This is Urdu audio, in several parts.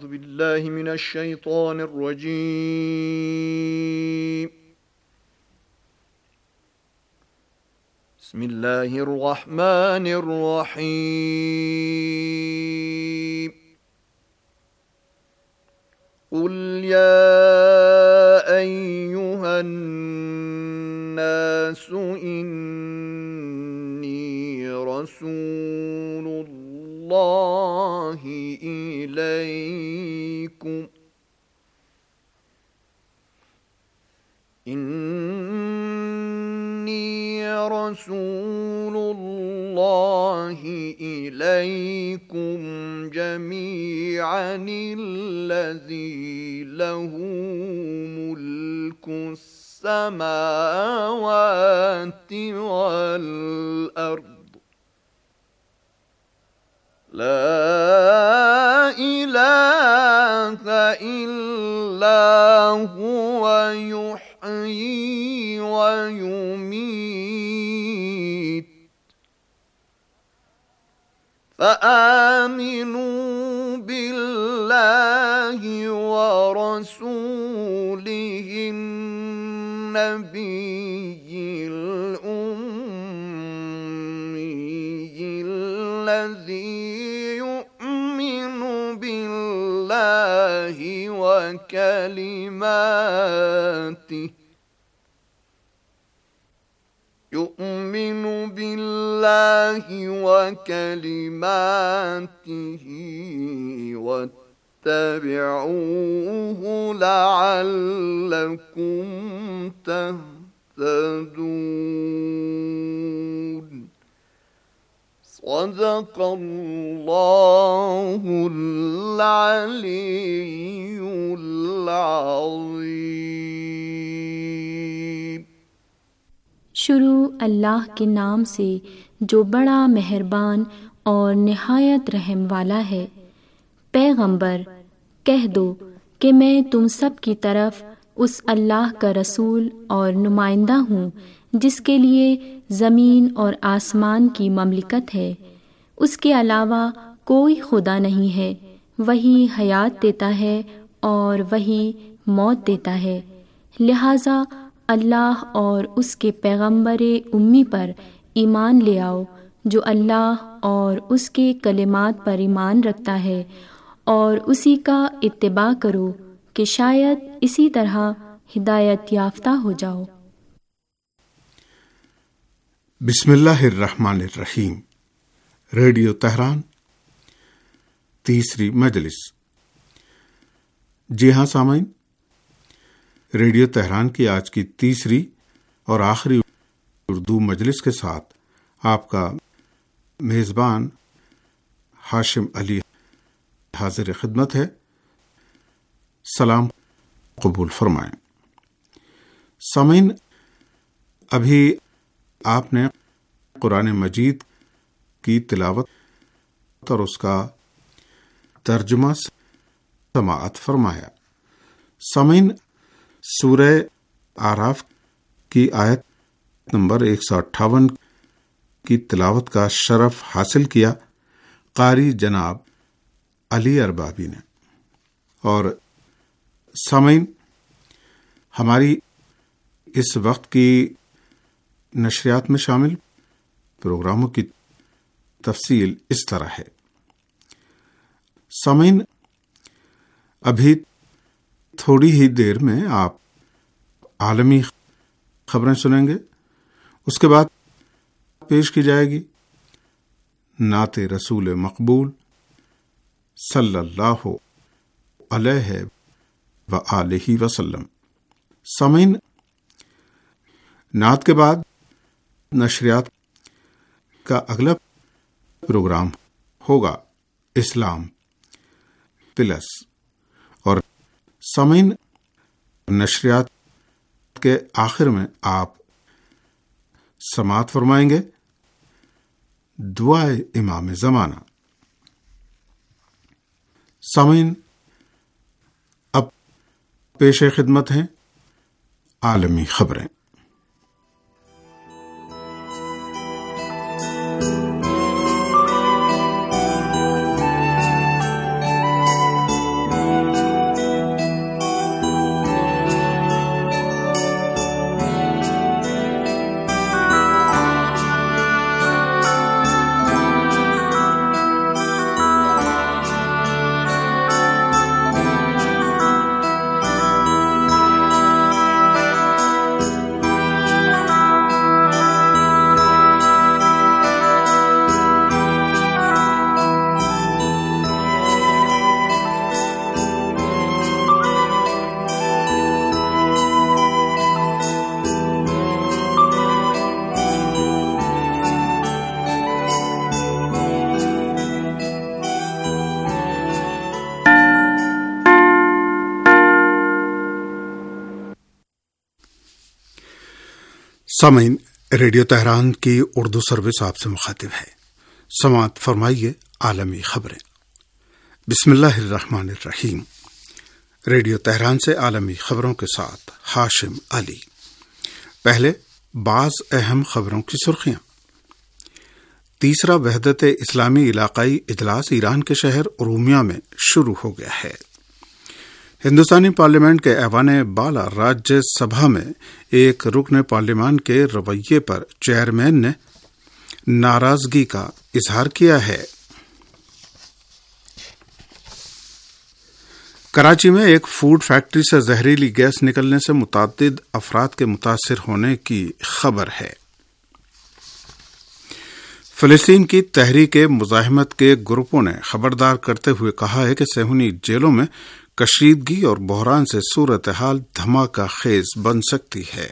أعوذ بالله من الشيطان الرجيم بسم الله الرحمن الرحيم قل يا أيها الناس إني رسول الله إليكم جميعا الذي له ملك السماوات والأرض لا إله إلا هو يحيي ويميت فآمنوا بالله ورسوله النبي الأمي الذي يؤمن بالله وكلماته واتبعوه لعلكم تهتدون صدق اللہ العلی العظیم۔ شروع اللہ کے نام سے جو بڑا مہربان اور نہایت رحم والا ہے۔ پیغمبر کہہ دو کہ میں تم سب کی طرف اس اللہ کا رسول اور نمائندہ ہوں جس کے لیے زمین اور آسمان کی مملکت ہے، اس کے علاوہ کوئی خدا نہیں ہے، وہی حیات دیتا ہے اور وہی موت دیتا ہے، لہٰذا اللہ اور اس کے پیغمبر امی پر ایمان لے آؤ جو اللہ اور اس کے کلمات پر ایمان رکھتا ہے، اور اسی کا اتباع کرو کہ شاید اسی طرح ہدایت یافتہ ہو جاؤ۔ بسم اللہ الرحمن الرحیم۔ ریڈیو تہران تیسری مجلس۔ جی ہاں سامعین، ریڈیو تہران کی آج کی تیسری اور آخری اردو مجلس کے ساتھ آپ کا میزبان ہاشم علی حاضر خدمت ہے۔ سلام قبول فرمائیں۔ سامعین، ابھی آپ نے قرآن مجید کی تلاوت اور اس کا ترجمہ سماعت فرمایا۔ سامعین، سورہ اعراف کی آیت نمبر 158 کی تلاوت کا شرف حاصل کیا قاری جناب علی اربابی نے۔ اور سامعین، ہماری اس وقت کی نشریات میں شامل پروگراموں کی تفصیل اس طرح ہے۔ سامعین، ابھی تھوڑی ہی دیر میں آپ عالمی خبریں سنیں گے، اس کے بعد پیش کی جائے گی نعت رسول مقبول صلی اللہ علیہ وآلہ وسلم۔ سامعین، نعت کے بعد نشریات کا اگلا پروگرام ہوگا اسلام پلس، اور سامعین نشریات کے آخر میں آپ سماعت فرمائیں گے دعائے امام زمانہ۔ سامعین، اب پیش خدمت ہیں عالمی خبریں۔ سامعین، ریڈیو تہران کی اردو سروس آپ سے مخاطب ہے۔ سماعت فرمائیے عالمی خبریں۔ بسم اللہ الرحمن الرحیم۔ ریڈیو تہران سے عالمی خبروں کے ساتھ ہاشم علی۔ پہلے بعض اہم خبروں کی سرخیاں۔ تیسرا وحدت اسلامی علاقائی اجلاس ایران کے شہر ارومیہ میں شروع ہو گیا ہے۔ ہندوستانی پارلیمنٹ کے ایوان بالا راجیہ سبھا میں ایک رکن پارلیمان کے رویے پر چیئرمین نے ناراضگی کا اظہار کیا ہے۔ کراچی میں ایک فوڈ فیکٹری سے زہریلی گیس نکلنے سے متعدد افراد کے متاثر ہونے کی خبر ہے۔ فلسطین کی تحریک مزاحمت کے گروپوں نے خبردار کرتے ہوئے کہا ہے کہ صہیونی جیلوں میں کشیدگی اور بحران سے صورتحال دھماکہ خیز بن سکتی ہے،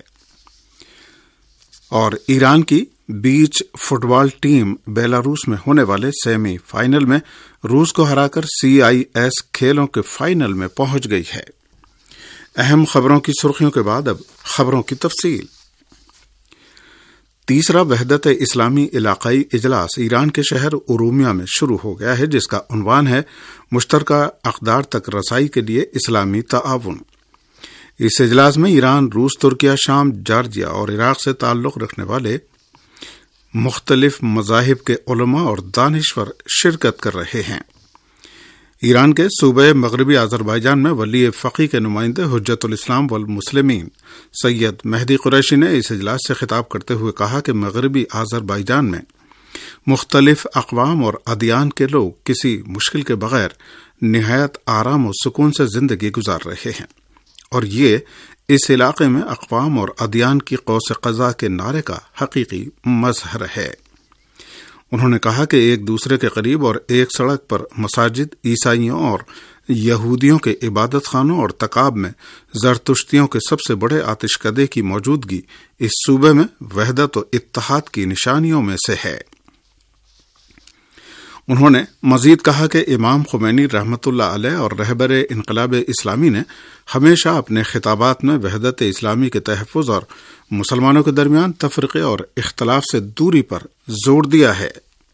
اور ایران کی beach football team Belarus میں ہونے والے سیمی فائنل میں روس کو ہرا کر CIS کھیلوں کے فائنل میں پہنچ گئی ہے۔ اہم خبروں کی سرخیوں کے بعد اب خبروں کی تفصیل۔ تیسرا وحدت اسلامی علاقائی اجلاس ایران کے شہر ارومیہ میں شروع ہو گیا ہے، جس کا عنوان ہے مشترکہ اقدار تک رسائی کے لیے اسلامی تعاون۔ اس اجلاس میں ایران، روس، ترکیہ، شام، جارجیا اور عراق سے تعلق رکھنے والے مختلف مذاہب کے علماء اور دانشور شرکت کر رہے ہیں۔ ایران کے صوبہ مغربی آذربائیجان میں ولی فقیہ کے نمائندے حجت الاسلام والمسلمین سید مہدی قریشی نے اس اجلاس سے خطاب کرتے ہوئے کہا کہ مغربی آذربائیجان میں مختلف اقوام اور ادیان کے لوگ کسی مشکل کے بغیر نہایت آرام و سکون سے زندگی گزار رہے ہیں، اور یہ اس علاقے میں اقوام اور ادیان کی قوس قزح کے نعرے کا حقیقی مظہر ہے۔ انہوں نے کہا کہ ایک دوسرے کے قریب اور ایک سڑک پر مساجد، عیسائیوں اور یہودیوں کے عبادت خانوں اور تقاب میں زرتشتیوں کے سب سے بڑے آتش کدے کی موجودگی اس صوبے میں وحدت و اتحاد کی نشانیوں میں سے ہے۔ انہوں نے مزید کہا کہ امام خمینی رحمۃ اللہ علیہ اور رہبر انقلاب اسلامی نے ہمیشہ اپنے خطابات میں وحدت اسلامی کے تحفظ اور مسلمانوں کے درمیان تفرقے اور اختلاف سے دوری پر زور دیا ہے۔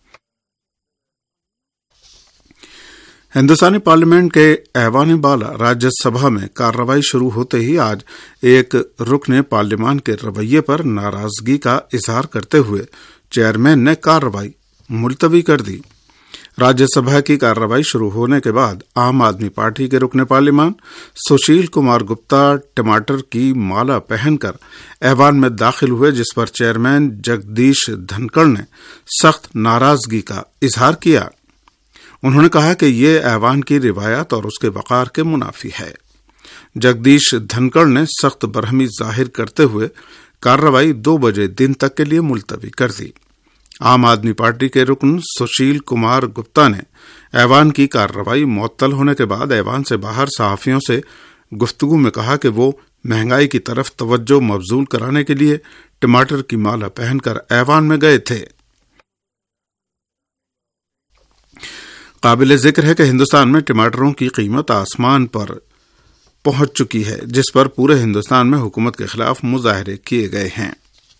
ہندوستانی پارلیمنٹ کے ایوان بالا راجیہ سبھا میں کارروائی شروع ہوتے ہی آج ایک رکن پارلیمان کے رویے پر ناراضگی کا اظہار کرتے ہوئے چیئرمین نے کارروائی ملتوی کر دی۔ راجیہ سبھا کی کارروائی شروع ہونے کے بعد عام آدمی پارٹی کے رکن پارلیمان سشیل کمار گپتا ٹماٹر کی مالا پہن کر ایوان میں داخل ہوئے، جس پر چیئرمین جگدیش دھنکڑ نے سخت ناراضگی کا اظہار کیا۔ انہوں نے کہا کہ یہ ایوان کی روایات اور اس کے وقار کے منافی ہے۔ جگدیش دھنکڑ نے سخت برہمی ظاہر کرتے ہوئے کارروائی 2 بجے دن تک کے لیے ملتوی کر دی۔ عام آدمی پارٹی کے رکن سشیل کمار گپتا نے ایوان کی کارروائی معطل ہونے کے بعد ایوان سے باہر صحافیوں سے گفتگو میں کہا کہ وہ مہنگائی کی طرف توجہ مبذول کرانے کے لیے ٹماٹر کی مالا پہن کر ایوان میں گئے تھے۔ قابل ذکر ہے کہ ہندوستان میں ٹماٹروں کی قیمت آسمان پر پہنچ چکی ہے، جس پر پورے ہندوستان میں حکومت کے خلاف مظاہرے کیے گئے ہیں۔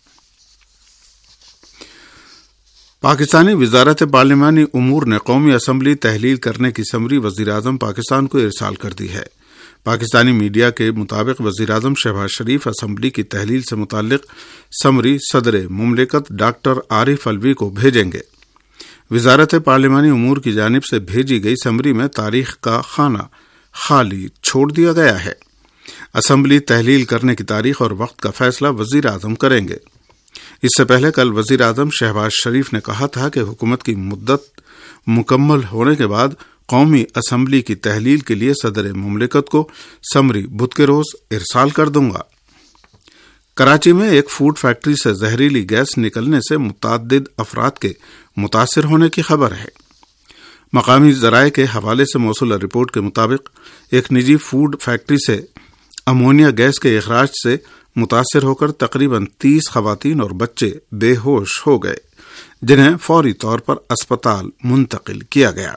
پاکستانی وزارت پارلیمانی امور نے قومی اسمبلی تحلیل کرنے کی سمری وزیراعظم پاکستان کو ارسال کر دی ہے۔ پاکستانی میڈیا کے مطابق وزیراعظم شہباز شریف اسمبلی کی تحلیل سے متعلق سمری صدر مملکت ڈاکٹر عارف الوی کو بھیجیں گے۔ وزارت پارلیمانی امور کی جانب سے بھیجی گئی سمری میں تاریخ کا خانہ خالی چھوڑ دیا گیا ہے۔ اسمبلی تحلیل کرنے کی تاریخ اور وقت کا فیصلہ وزیر اعظم کریں گے۔ اس سے پہلے کل وزیر اعظم شہباز شریف نے کہا تھا کہ حکومت کی مدت مکمل ہونے کے بعد قومی اسمبلی کی تحلیل کے لیے صدر مملکت کو سمری بدھ کے روز ارسال کر دوں گا۔ کراچی میں ایک فوڈ فیکٹری سے زہریلی گیس نکلنے سے متعدد افراد کے متاثر ہونے کی خبر ہے۔ مقامی ذرائع کے حوالے سے موصول رپورٹ کے مطابق ایک نجی فوڈ فیکٹری سے امونیا گیس کے اخراج سے متاثر ہو کر تقریباً 30 خواتین اور بچے بے ہوش ہو گئے، جنہیں فوری طور پر اسپتال منتقل کیا گیا۔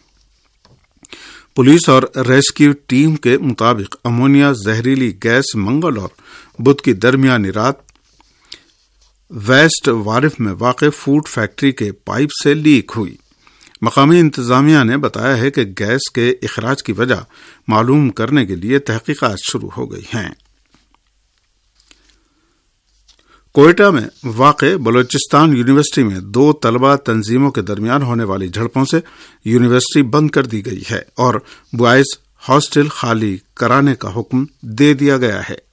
پولیس اور ریسکیو ٹیم کے مطابق امونیا زہریلی گیس منگل اور بدھ کی درمیانی رات ویسٹ وارف میں واقع فوڈ فیکٹری کے پائپ سے لیک ہوئی۔ مقامی انتظامیہ نے بتایا ہے کہ گیس کے اخراج کی وجہ معلوم کرنے کے لیے تحقیقات شروع ہو گئی ہیں۔ کوئٹہ میں واقع بلوچستان یونیورسٹی میں 2 طلبہ تنظیموں کے درمیان ہونے والی جھڑپوں سے یونیورسٹی بند کر دی گئی ہے اور بوائز ہاسٹل خالی کرانے کا حکم دے دیا گیا ہے۔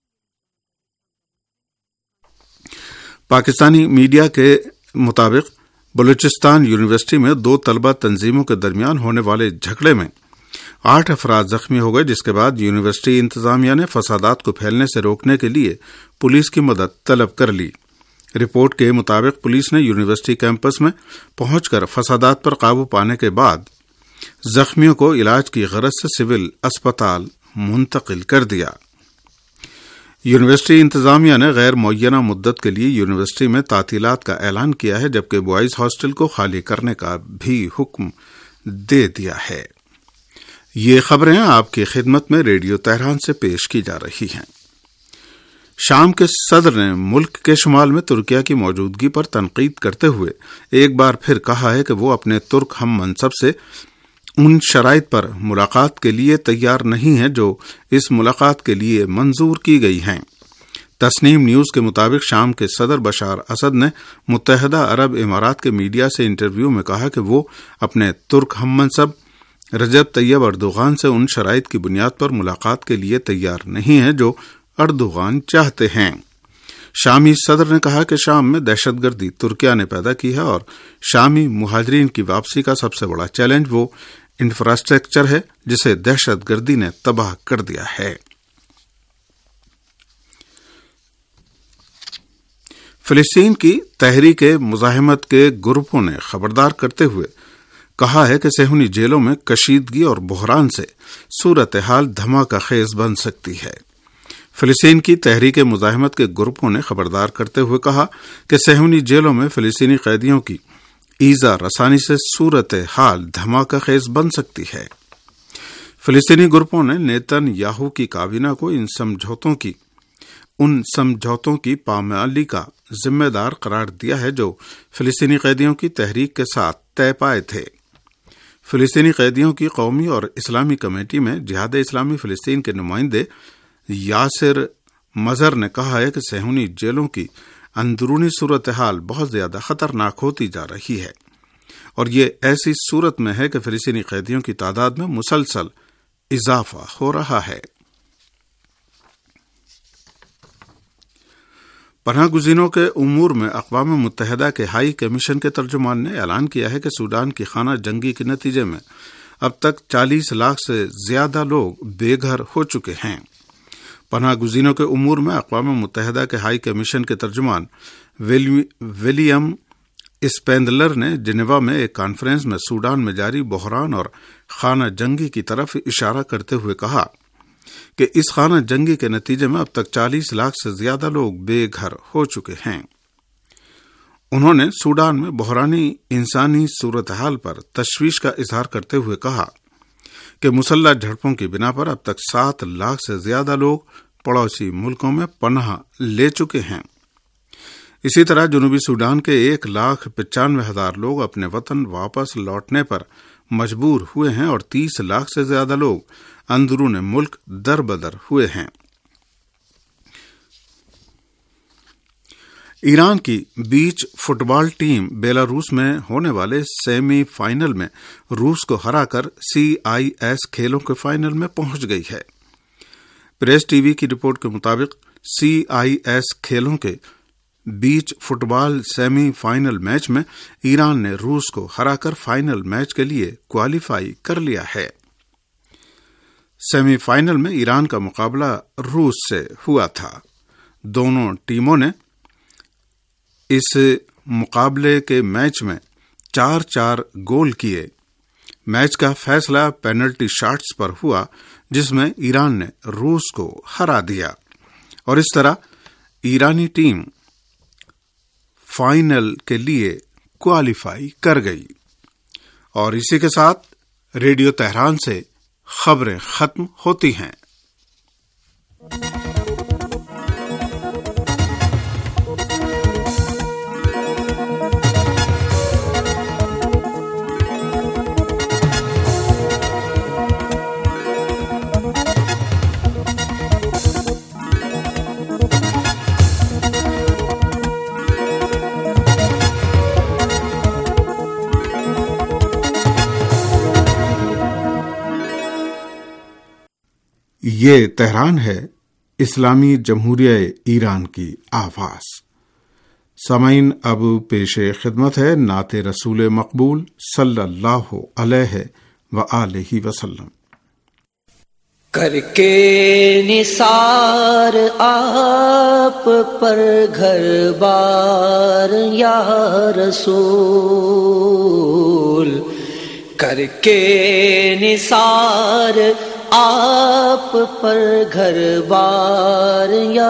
پاکستانی میڈیا کے مطابق بلوچستان یونیورسٹی میں 2 طلبہ تنظیموں کے درمیان ہونے والے جھگڑے میں 8 افراد زخمی ہو گئے، جس کے بعد یونیورسٹی انتظامیہ نے فسادات کو پھیلنے سے روکنے کے لیے پولیس کی مدد طلب کر لی۔ رپورٹ کے مطابق پولیس نے یونیورسٹی کیمپس میں پہنچ کر فسادات پر قابو پانے کے بعد زخمیوں کو علاج کی غرض سے سول اسپتال منتقل کر دیا۔ یونیورسٹی انتظامیہ نے غیر معینہ مدت کے لیے یونیورسٹی میں تعطیلات کا اعلان کیا ہے، جبکہ بوائز ہاسٹل کو خالی کرنے کا بھی حکم دے دیا ہے۔ یہ خبریں آپ کی خدمت میں ریڈیو تہران سے پیش کی جا رہی ہیں۔ شام کے صدر نے ملک کے شمال میں ترکیہ کی موجودگی پر تنقید کرتے ہوئے ایک بار پھر کہا ہے کہ وہ اپنے ترک ہم منصب سے ان شرائط پر ملاقات کے لیے تیار نہیں ہے جو اس ملاقات کے لیے منظور کی گئی ہیں۔ تسنیم نیوز کے مطابق شام کے صدر بشار اسد نے متحدہ عرب امارات کے میڈیا سے انٹرویو میں کہا کہ وہ اپنے ترک ہم منصب رجب طیب اردوغان سے ان شرائط کی بنیاد پر ملاقات کے لیے تیار نہیں ہے جو اردوغان چاہتے ہیں۔ شامی صدر نے کہا کہ شام میں دہشت گردی ترکیہ نے پیدا کی ہے اور شامی مہاجرین کی واپسی کا سب سے بڑا چیلنج وہ انفراسٹرکچر ہے جسے دہشت گردی نے تباہ کر دیا ہے۔ فلسطین کی تحریک مزاحمت کے گروپوں نے خبردار کرتے ہوئے کہا ہے کہ صہیونی جیلوں میں کشیدگی اور بحران سے صورتحال دھماکہ خیز بن سکتی ہے۔ فلسطین کی تحریک مزاحمت کے گروپوں نے خبردار کرتے ہوئے کہا کہ صہیونی جیلوں میں فلسطینی قیدیوں کی ایذا رسانی سے صورتحال دھماکہ خیز بن سکتی ہے۔ فلسطینی گروپوں نے نیتن یاہو کی کابینہ کو ان سمجھوتوں کی پامالی کا ذمہ دار قرار دیا ہے جو فلسطینی قیدیوں کی تحریک کے ساتھ طے پائے تھے۔ فلسطینی قیدیوں کی قومی اور اسلامی کمیٹی میں جہاد اسلامی فلسطین کے نمائندے یاسر مظہر نے کہا ہے کہ صہیونی جیلوں کی اندرونی صورتحال بہت زیادہ خطرناک ہوتی جا رہی ہے اور یہ ایسی صورت میں ہے کہ فلسطینی قیدیوں کی تعداد میں مسلسل اضافہ ہو رہا ہے۔ پناہ گزینوں کے امور میں اقوام متحدہ کے ہائی کمیشن کے ترجمان نے اعلان کیا ہے کہ سوڈان کی خانہ جنگی کے نتیجے میں اب تک 40 لاکھ سے زیادہ لوگ بے گھر ہو چکے ہیں۔ پناہ گزینوں کے امور میں اقوام متحدہ کے ہائی کمیشن کے ترجمان ولیم اسپیندلر نے جنیوا میں ایک کانفرنس میں سوڈان میں جاری بحران اور خانہ جنگی کی طرف اشارہ کرتے ہوئے کہا کہ اس خانہ جنگی کے نتیجے میں اب تک 40 لاکھ سے زیادہ لوگ بے گھر ہو چکے ہیں۔ انہوں نے سوڈان میں بحرانی انسانی صورتحال پر تشویش کا اظہار کرتے ہوئے کہا کہ مسلح جھڑپوں کی بنا پر اب تک 7 لاکھ سے زیادہ لوگ پڑوسی ملکوں میں پناہ لے چکے ہیں۔ اسی طرح جنوبی سوڈان کے 1,95,000 لوگ اپنے وطن واپس لوٹنے پر مجبور ہوئے ہیں اور 30 لاکھ سے زیادہ لوگ اندرون ملک در بدر ہوئے ہیں۔ ایران کی beach football team Belarus میں ہونے والے سیمی فائنل میں روس کو ہرا کر CIS کھیلوں کے فائنل میں پہنچ گئی ہے۔ پریس ٹی وی کی رپورٹ کے مطابق CIS کھیلوں کے beach football semi final match میں ایران نے روس کو ہرا کر فائنل میچ کے لیے کوالیفائی کر لیا ہے۔ سیمی فائنل میں ایران کا مقابلہ روس سے ہوا تھا۔ دونوں ٹیموں نے اس مقابلے کے میچ میں 4 گول کیے۔ میچ کا فیصلہ پینلٹی شاٹس پر ہوا جس میں ایران نے روس کو ہرا دیا اور اس طرح ایرانی ٹیم فائنل کے لیے کوالیفائی کر گئی۔ اور اسی کے ساتھ ریڈیو تہران سے خبریں ختم ہوتی ہیں۔ یہ تہران ہے، اسلامی جمہوریہ ایران کی آواز۔ سامعین، اب پیش خدمت ہے نعت رسول مقبول صلی اللہ علیہ وآلہ وسلم۔ کر کے نثار آپ پر گھر بار یا رسول، کر کے نثار آپ پر گھر بار یا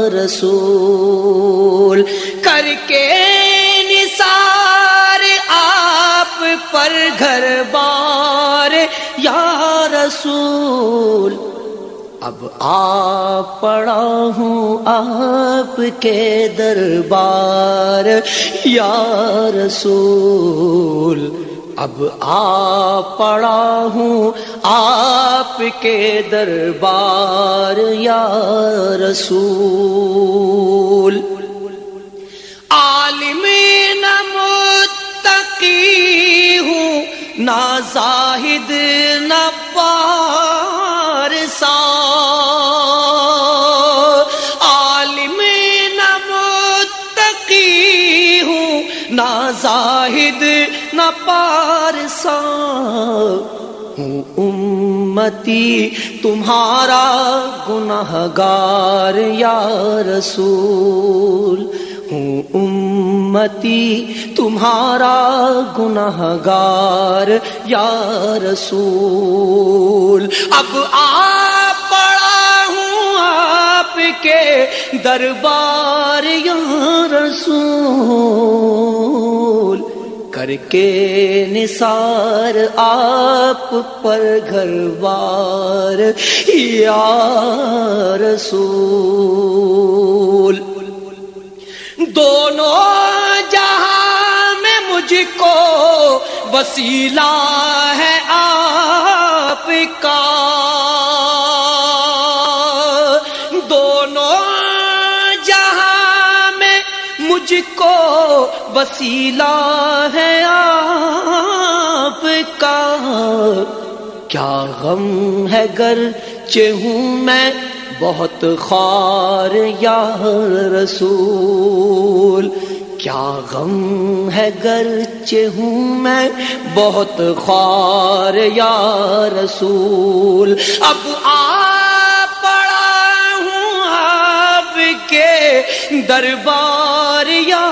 رسول، کر کے نثار آپ پر گھر بار یا رسول، اب آپ پڑا ہوں آپ کے دربار یا رسول، اب آپ پڑا ہوں آپ کے دربار یا رسول۔ عالم نہ متقی ہوں، نہ زاہد نہ پارسا، عالم نہ متقی ہوں، نہ زاہد نہ پارسا، ہوں امتی تمہارا گنہگار یا رسول، ہوں امتی تمہارا گنہگار یا رسول، اب آپ پڑا ہوں آپ کے دربار یا رسول، کر کے نثار آپ پر گھر بار یا رسول۔ دونوں جہاں میں مجھ کو وسیلہ ہے آپ کا، دونوں جہاں میں مجھ کو وسیلہ ہے آپ کا، کیا غم ہے گرچہ ہوں میں بہت خوار یا رسول، کیا غم ہے گرچہ ہوں میں بہت خوار یا رسول، اب آپ پڑا ہوں آپ کے دربار یا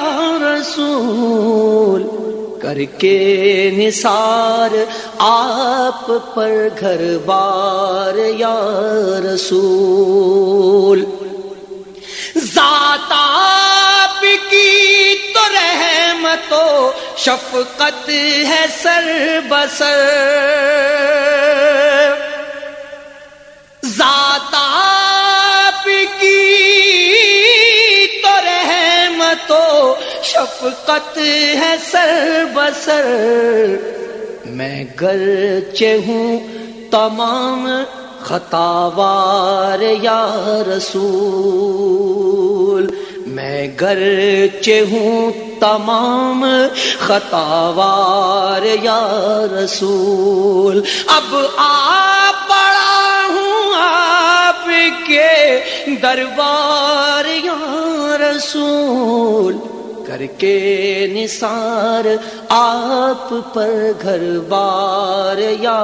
رسول، کر کے نثار آپ پر گھر بار یا رسول۔ ذات آپ کی تو رحمت و شفقت ہے سر بسر، ذات آپ کی تو رحمت و شفقت ہے سر بسر، میں گرچہ ہوں تمام خطاوار یا رسول، میں گرچہ ہوں تمام خطاوار یا رسول، اب آپ پڑا ہوں آپ کے دربار یا رسول، کر کے نثار آپ پر گھر بار یا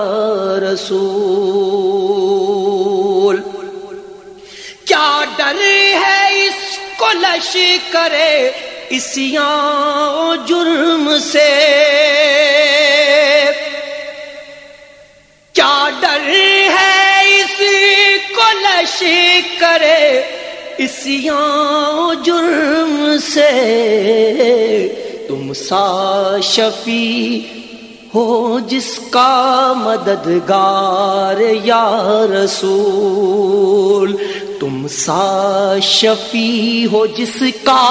رسول۔ کیا ڈر ہے اس کو لشکر عصیاں و جرم سے، کیا ڈر ہے اس کو لشکر عصیاں و جرم سے، تم سا شفیع ہو جس کا مددگار یا رسول، تم سا شفیع ہو جس کا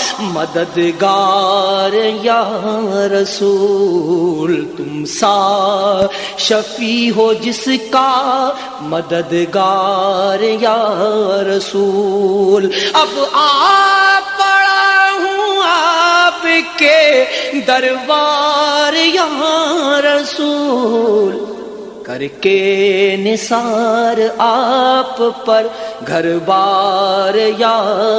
مددگار یا رسول، تم سا شفیع ہو جس کا مددگار یا رسول، اب آپ پڑا ہوں آپ کے دربار یا رسول، کر کے نثار آپ پر گھر بار یا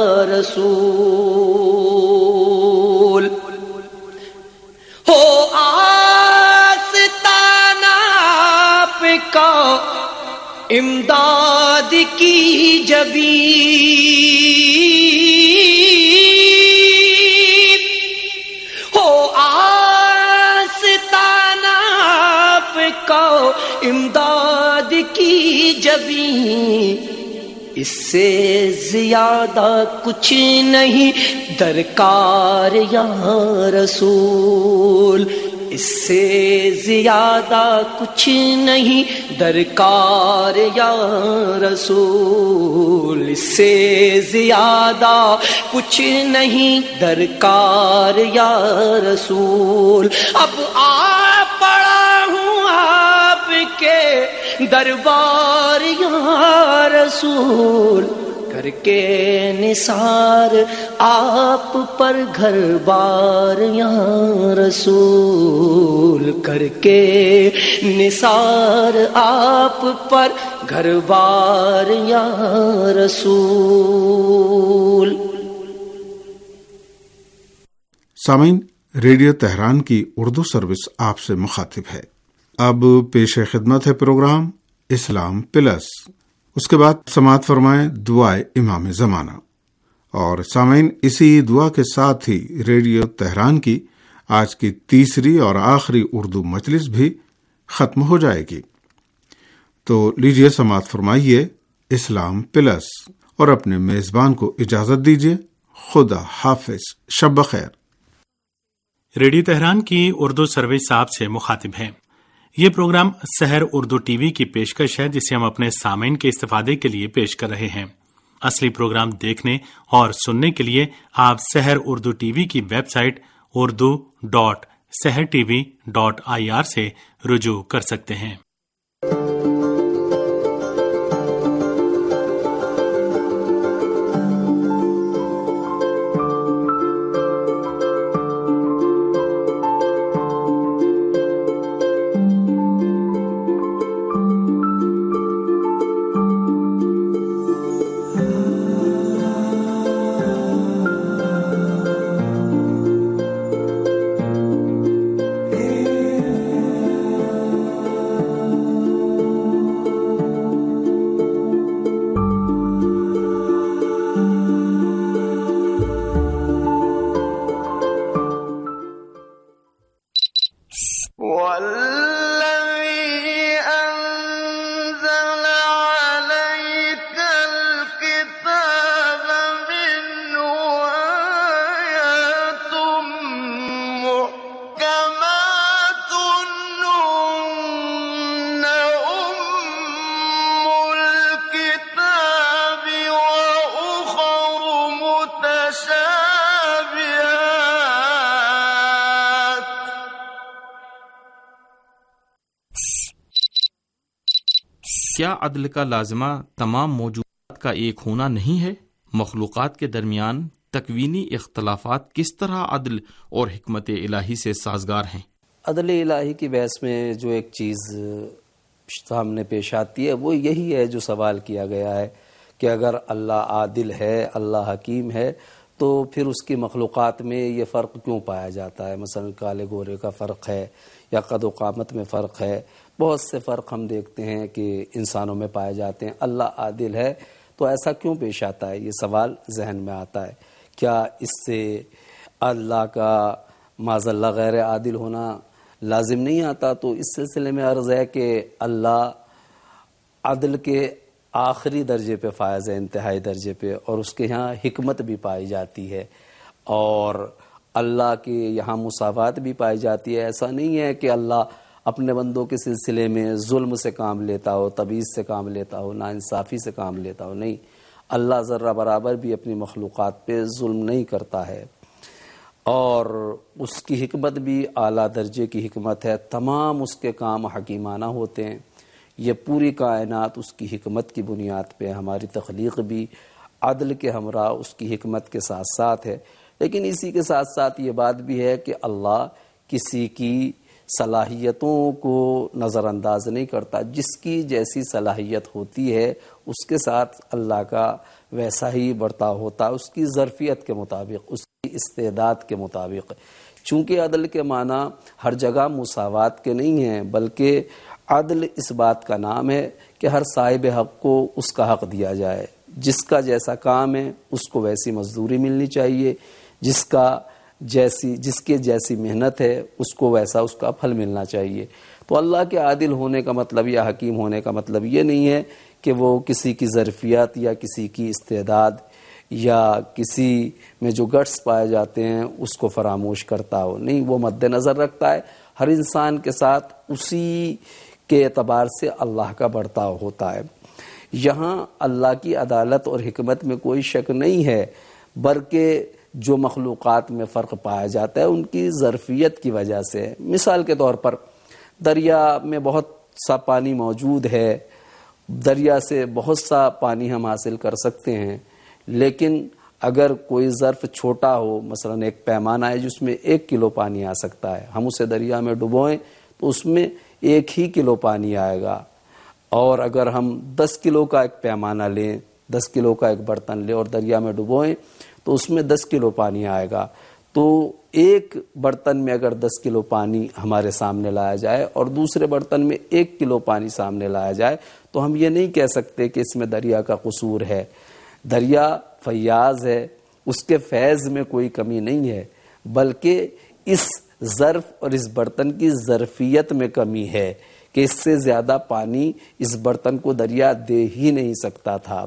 رسول، ہو آستانہ آپ کا امداد کی جبین، ہو آستانہ آپ کا امداد کی جبین، اس سے زیادہ کچھ نہیں درکار یا رسول، اس سے زیادہ کچھ نہیں درکار یا رسول، اس سے زیادہ کچھ نہیں درکار یا رسول۔ اب پڑا ہوں آپ کے دربار یا رسول، کر کے نثار آپ پر گھر بار یا رسول، کر کے نثار آپ پر گھر بار یا رسول۔ سامعین، ریڈیو تہران کی اردو سروس آپ سے مخاطب ہے۔ اب پیش خدمت ہے پروگرام اسلام پلس، اس کے بعد سماعت فرمائیں دعائے امام زمانہ، اور سامعین اسی دعا کے ساتھ ہی ریڈیو تہران کی آج کی تیسری اور آخری اردو مجلس بھی ختم ہو جائے گی۔ تو لیجیے سماعت فرمائیے اسلام پلس اور اپنے میزبان کو اجازت دیجیے۔ خدا حافظ، شب بخیر۔ ریڈیو تہران کی اردو سروس آپ سے مخاطب ہے۔ یہ programme Sahar Urdu T V کی پیشکش ہے، جسے ہم اپنے سامعین کے استفادے کے لیے پیش کر رہے ہیں۔ اصلی پروگرام دیکھنے اور سننے کے لیے آپ سحر اردو ٹی وی کی ویب سائٹ urdu.sehrtv.ir سے رجوع کر سکتے ہیں۔ کیا عدل کا لازمہ تمام موجودات کا ایک ہونا نہیں ہے؟ مخلوقات کے درمیان تکوینی اختلافات کس طرح عدل اور حکمت الہی سے سازگار ہیں؟ عدل الہی کی بحث میں جو ایک چیز سامنے پیش آتی ہے وہ یہی ہے جو سوال کیا گیا ہے کہ اگر اللہ عادل ہے، اللہ حکیم ہے، تو پھر اس کی مخلوقات میں یہ فرق کیوں پایا جاتا ہے؟ مثلا کالے گورے کا فرق ہے یا قد و قامت میں فرق ہے، بہت سے فرق ہم دیکھتے ہیں کہ انسانوں میں پائے جاتے ہیں۔ اللہ عادل ہے تو ایسا کیوں پیش آتا ہے؟ یہ سوال ذہن میں آتا ہے۔ کیا اس سے اللہ کا معاذ اللہ غیر عادل ہونا لازم نہیں آتا؟ تو اس سلسلے میں عرض ہے کہ اللہ عدل کے آخری درجے پہ فائز ہے، انتہائی درجے پہ، اور اس کے یہاں حکمت بھی پائی جاتی ہے، اور اللہ کے یہاں مساوات بھی پائی جاتی ہے۔ ایسا نہیں ہے کہ اللہ اپنے بندوں کے سلسلے میں ظلم سے کام لیتا ہو، تبعیض سے کام لیتا ہو، ناانصافی سے کام لیتا ہو، نہیں، اللہ ذرہ برابر بھی اپنی مخلوقات پہ ظلم نہیں کرتا ہے، اور اس کی حکمت بھی اعلیٰ درجے کی حکمت ہے۔ تمام اس کے کام حکیمانہ ہوتے ہیں۔ یہ پوری کائنات اس کی حکمت کی بنیاد پہ، ہماری تخلیق بھی عدل کے ہمراہ اس کی حکمت کے ساتھ ساتھ ہے۔ لیکن اسی کے ساتھ ساتھ یہ بات بھی ہے کہ اللہ کسی کی صلاحیتوں کو نظر انداز نہیں کرتا. جس کی جیسی صلاحیت ہوتی ہے اس کے ساتھ اللہ کا ویسا ہی برتاؤ ہوتا ہے، اس کی ظرفیت کے مطابق، اس کی استعداد کے مطابق. چونکہ عدل کے معنی ہر جگہ مساوات کے نہیں ہیں، بلکہ عدل اس بات کا نام ہے کہ ہر صاحب حق کو اس کا حق دیا جائے. جس کا جیسا کام ہے اس کو ویسی مزدوری ملنی چاہیے، جس کے جیسی محنت ہے اس کو ویسا اس کا پھل ملنا چاہیے. تو اللہ کے عادل ہونے کا مطلب یا حکیم ہونے کا مطلب یہ نہیں ہے کہ وہ کسی کی ظرفیت یا کسی کی استعداد یا کسی میں جو گٹس پائے جاتے ہیں اس کو فراموش کرتا ہو. نہیں، وہ مد نظر رکھتا ہے ہر انسان کے ساتھ اسی کے اعتبار سے اللہ کا برتاؤ ہوتا ہے. یہاں اللہ کی عدالت اور حکمت میں کوئی شک نہیں ہے، بلکہ جو مخلوقات میں فرق پایا جاتا ہے ان کی ظرفیت کی وجہ سے. مثال کے طور پر دریا میں بہت سا پانی موجود ہے، دریا سے بہت سا پانی ہم حاصل کر سکتے ہیں، لیکن اگر کوئی ظرف چھوٹا ہو، مثلا ایک پیمانہ ہے جس میں 1 کلو پانی آ سکتا ہے، ہم اسے دریا میں ڈبوئیں تو اس میں 1 ہی کلو پانی آئے گا. اور اگر ہم 10 کلو کا ایک پیمانہ لیں، 10 کلو کا ایک برتن لیں اور دریا میں ڈبوئیں تو اس میں 10 کلو پانی آئے گا. تو ایک برتن میں اگر 10 کلو پانی ہمارے سامنے لایا جائے اور دوسرے برتن میں 1 کلو پانی سامنے لایا جائے تو ہم یہ نہیں کہہ سکتے کہ اس میں دریا کا قصور ہے. دریا فیاض ہے، اس کے فیض میں کوئی کمی نہیں ہے، بلکہ اس ظرف اور اس برتن کی ظرفیت میں کمی ہے کہ اس سے زیادہ پانی اس برتن کو دریا دے ہی نہیں سکتا تھا.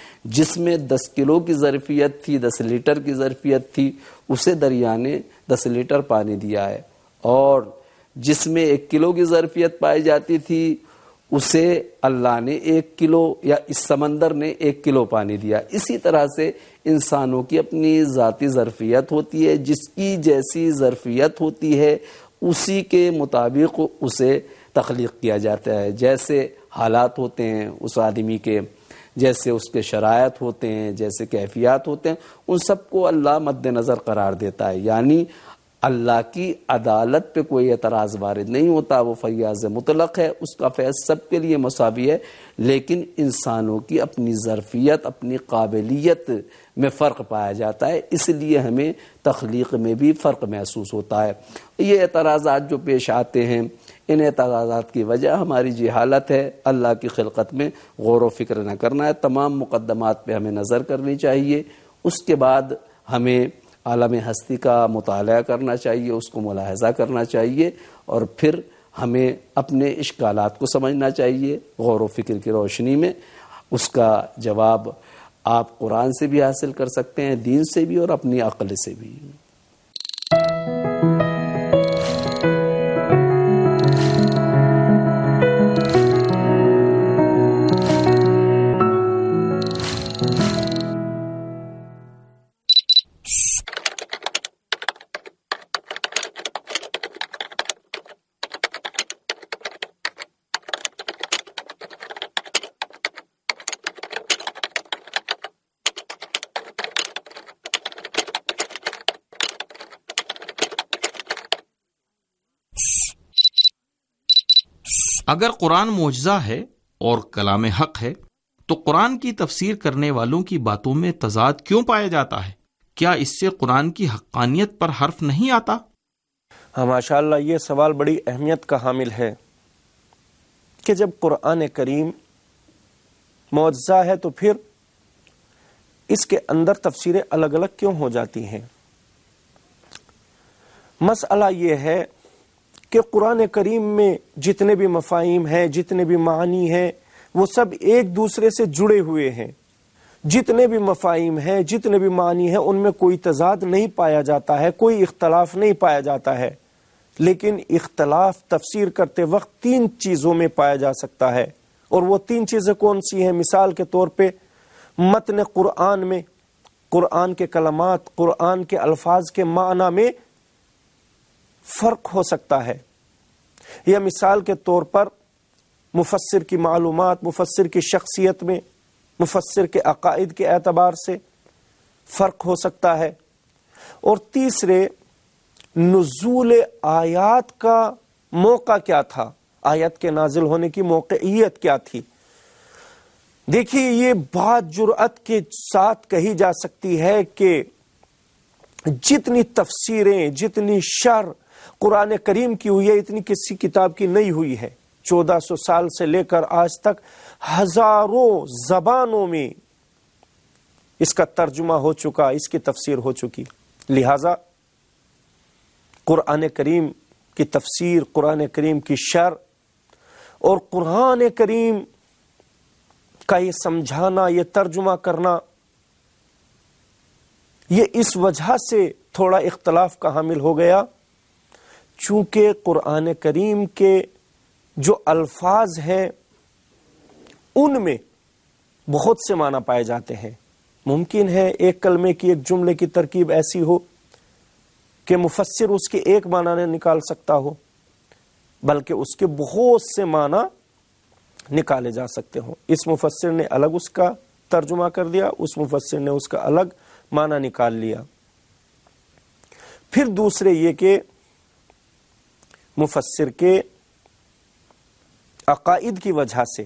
جس میں 10 کلو کی ظرفیت تھی، 10 لیٹر کی ظرفیت تھی، اسے دریا نے 10 لیٹر پانی دیا ہے. اور جس میں 1 کلو کی ظرفیت پائی جاتی تھی اسے اللہ نے 1 کلو یا اس سمندر نے 1 کلو پانی دیا. اسی طرح سے انسانوں کی اپنی ذاتی ظرفیت ہوتی ہے، جس کی جیسی ظرفیت ہوتی ہے اسی کے مطابق اسے تخلیق کیا جاتا ہے. جیسے حالات ہوتے ہیں اس آدمی کے، جیسے اس کے شرائط ہوتے ہیں، جیسے کیفیات ہوتے ہیں، ان سب کو اللہ مد نظر قرار دیتا ہے. یعنی اللہ کی عدالت پہ کوئی اعتراض وارد نہیں ہوتا، وہ فیاض مطلق ہے، اس کا فیض سب کے لیے مساوی ہے. لیکن انسانوں کی اپنی ظرفیت، اپنی قابلیت میں فرق پایا جاتا ہے، اس لیے ہمیں تخلیق میں بھی فرق محسوس ہوتا ہے. یہ اعتراضات جو پیش آتے ہیں، ان اعتراضات کی وجہ ہماری جہالت ہے، اللہ کی خلقت میں غور و فکر نہ کرنا ہے. تمام مقدمات پہ ہمیں نظر کرنی چاہیے. اس کے بعد ہمیں عالم ہستی کا مطالعہ کرنا چاہیے، اس کو ملاحظہ کرنا چاہیے، اور پھر ہمیں اپنے اشکالات کو سمجھنا چاہیے غور و فکر کی روشنی میں. اس کا جواب آپ قرآن سے بھی حاصل کر سکتے ہیں، دین سے بھی اور اپنی عقل سے بھی. اگر قرآن معجزہ ہے اور کلام حق ہے تو قرآن کی تفسیر کرنے والوں کی باتوں میں تضاد کیوں پایا جاتا ہے؟ کیا اس سے قرآن کی حقانیت پر حرف نہیں آتا؟ ماشاء اللہ، یہ سوال بڑی اہمیت کا حامل ہے کہ جب قرآن کریم معجزہ ہے تو پھر اس کے اندر تفسیریں الگ الگ کیوں ہو جاتی ہیں؟ مسئلہ یہ ہے کہ قرآن کریم میں جتنے بھی مفاہیم ہیں، جتنے بھی معنی ہیں، وہ سب ایک دوسرے سے جڑے ہوئے ہیں. جتنے بھی مفاہیم ہیں، جتنے بھی معنی ہیں، ان میں کوئی تضاد نہیں پایا جاتا ہے، کوئی اختلاف نہیں پایا جاتا ہے. لیکن اختلاف تفسیر کرتے وقت 3 چیزوں میں پایا جا سکتا ہے. اور وہ 3 چیزیں کون سی ہیں؟ مثال کے طور پہ متن قرآن میں، قرآن کے کلمات، قرآن کے الفاظ کے معنی میں فرق ہو سکتا ہے. یا مثال کے طور پر مفسر کی معلومات، مفسر کی شخصیت میں، مفسر کے عقائد کے اعتبار سے فرق ہو سکتا ہے. اور تیسرے، نزول آیات کا موقع کیا تھا، آیت کے نازل ہونے کی موقعیت کیا تھی؟ دیکھیے یہ بات جرأت کے ساتھ کہی جا سکتی ہے کہ جتنی تفسیریں، جتنی شرح قرآن کریم کی ہوئی ہے اتنی کسی کتاب کی نہیں ہوئی ہے۔ 1400 سال سے لے کر آج تک ہزاروں زبانوں میں اس کا ترجمہ ہو چکا، اس کی تفسیر ہو چکی۔ لہذا قرآن کریم کی تفسیر، قرآن کریم کی شرح اور قرآن کریم کا یہ سمجھانا، یہ ترجمہ کرنا، یہ اس وجہ سے تھوڑا اختلاف کا حامل ہو گیا چونکہ قرآن کریم کے جو الفاظ ہیں ان میں بہت سے معنی پائے جاتے ہیں۔ ممکن ہے ایک کلمے کی، ایک جملے کی ترکیب ایسی ہو کہ مفسر اس کے ایک معنی نہیں نکال سکتا ہو، بلکہ اس کے بہت سے معنی نکالے جا سکتے ہوں۔ اس مفسر نے الگ اس کا ترجمہ کر دیا، اس مفسر نے اس کا الگ معنی نکال لیا۔ پھر دوسرے یہ کہ مفسر کے عقائد کی وجہ سے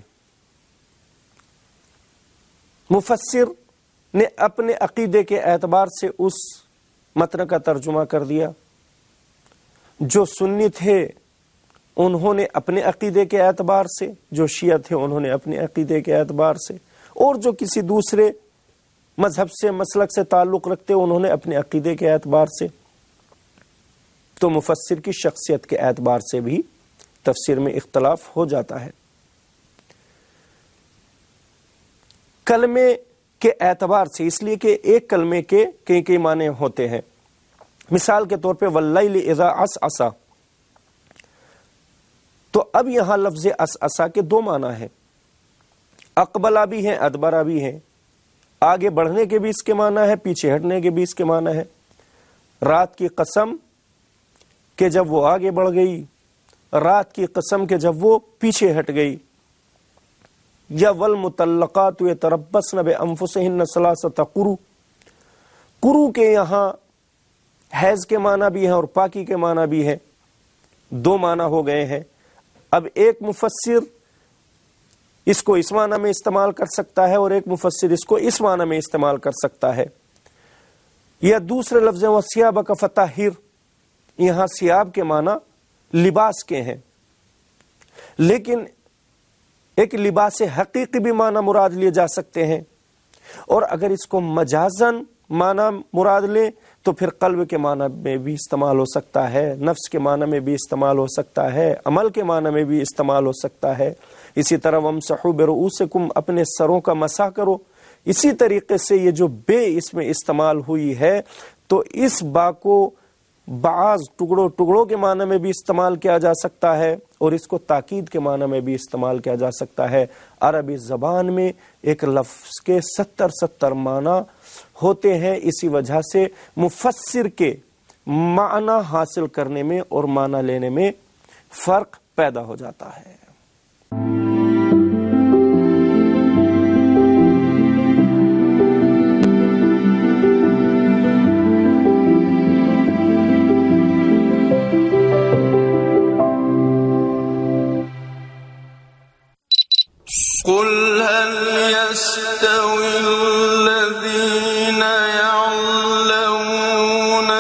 مفسر نے اپنے عقیدے کے اعتبار سے اس متن کا ترجمہ کر دیا۔ جو سنی تھے انہوں نے اپنے عقیدے کے اعتبار سے، جو شیعہ تھے انہوں نے اپنے عقیدے کے اعتبار سے، اور جو کسی دوسرے مذہب سے، مسلک سے تعلق رکھتے انہوں نے اپنے عقیدے کے اعتبار سے۔ تو مفسر کی شخصیت کے اعتبار سے بھی تفسیر میں اختلاف ہو جاتا ہے۔ کلمے کے اعتبار سے، اس لیے کہ ایک کلمے کے کئی معنی ہوتے ہیں۔ مثال کے طور پہ واللیل اذا عسعس، تو اب یہاں لفظ عسعسا کے دو معنی ہیں، اقبلہ بھی ہیں، ادبرہ بھی ہیں۔ آگے بڑھنے کے بھی اس کے معنی ہے، پیچھے ہٹنے کے بھی اس کے معنی ہے۔ رات کی قسم کہ جب وہ آگے بڑھ گئی، رات کی قسم کہ جب وہ پیچھے ہٹ گئی۔ یا والمطلقات یتربصن بانفسہن ثلاثۃ قروء، قروء کے یہاں حیض کے معنی بھی ہیں اور پاکی کے معنی بھی ہیں، دو معنی ہو گئے ہیں۔ اب ایک مفسر اس کو اس معنی میں استعمال کر سکتا ہے اور ایک مفسر اس کو اس معنی میں استعمال کر سکتا ہے۔ یا دوسرے لفظ وَثِيَابَكَ فَطَهِّرْ، یہاں ثیاب کے معنی لباس کے ہیں، لیکن ایک لباس حقیقی بھی معنی مراد لیے جا سکتے ہیں، اور اگر اس کو مجازن معنی مراد لیں تو پھر قلب کے معنی میں بھی استعمال ہو سکتا ہے، نفس کے معنی میں بھی استعمال ہو سکتا ہے، عمل کے معنی میں بھی استعمال ہو سکتا ہے۔ اسی طرح وَامْسَحُوا بِرُؤُوسِكُمْ، اپنے سروں کا مسح کرو۔ اسی طریقے سے یہ جو بے اس میں استعمال ہوئی ہے تو اس با کو بعض ٹکڑوں کے معنی میں بھی استعمال کیا جا سکتا ہے اور اس کو تاکید کے معنی میں بھی استعمال کیا جا سکتا ہے۔ عربی زبان میں ایک لفظ کے 70 معنی ہوتے ہیں، اسی وجہ سے مفسر کے معنی حاصل کرنے میں اور معنی لینے میں فرق پیدا ہو جاتا ہے۔ قل هل يستوي الذين يعلمون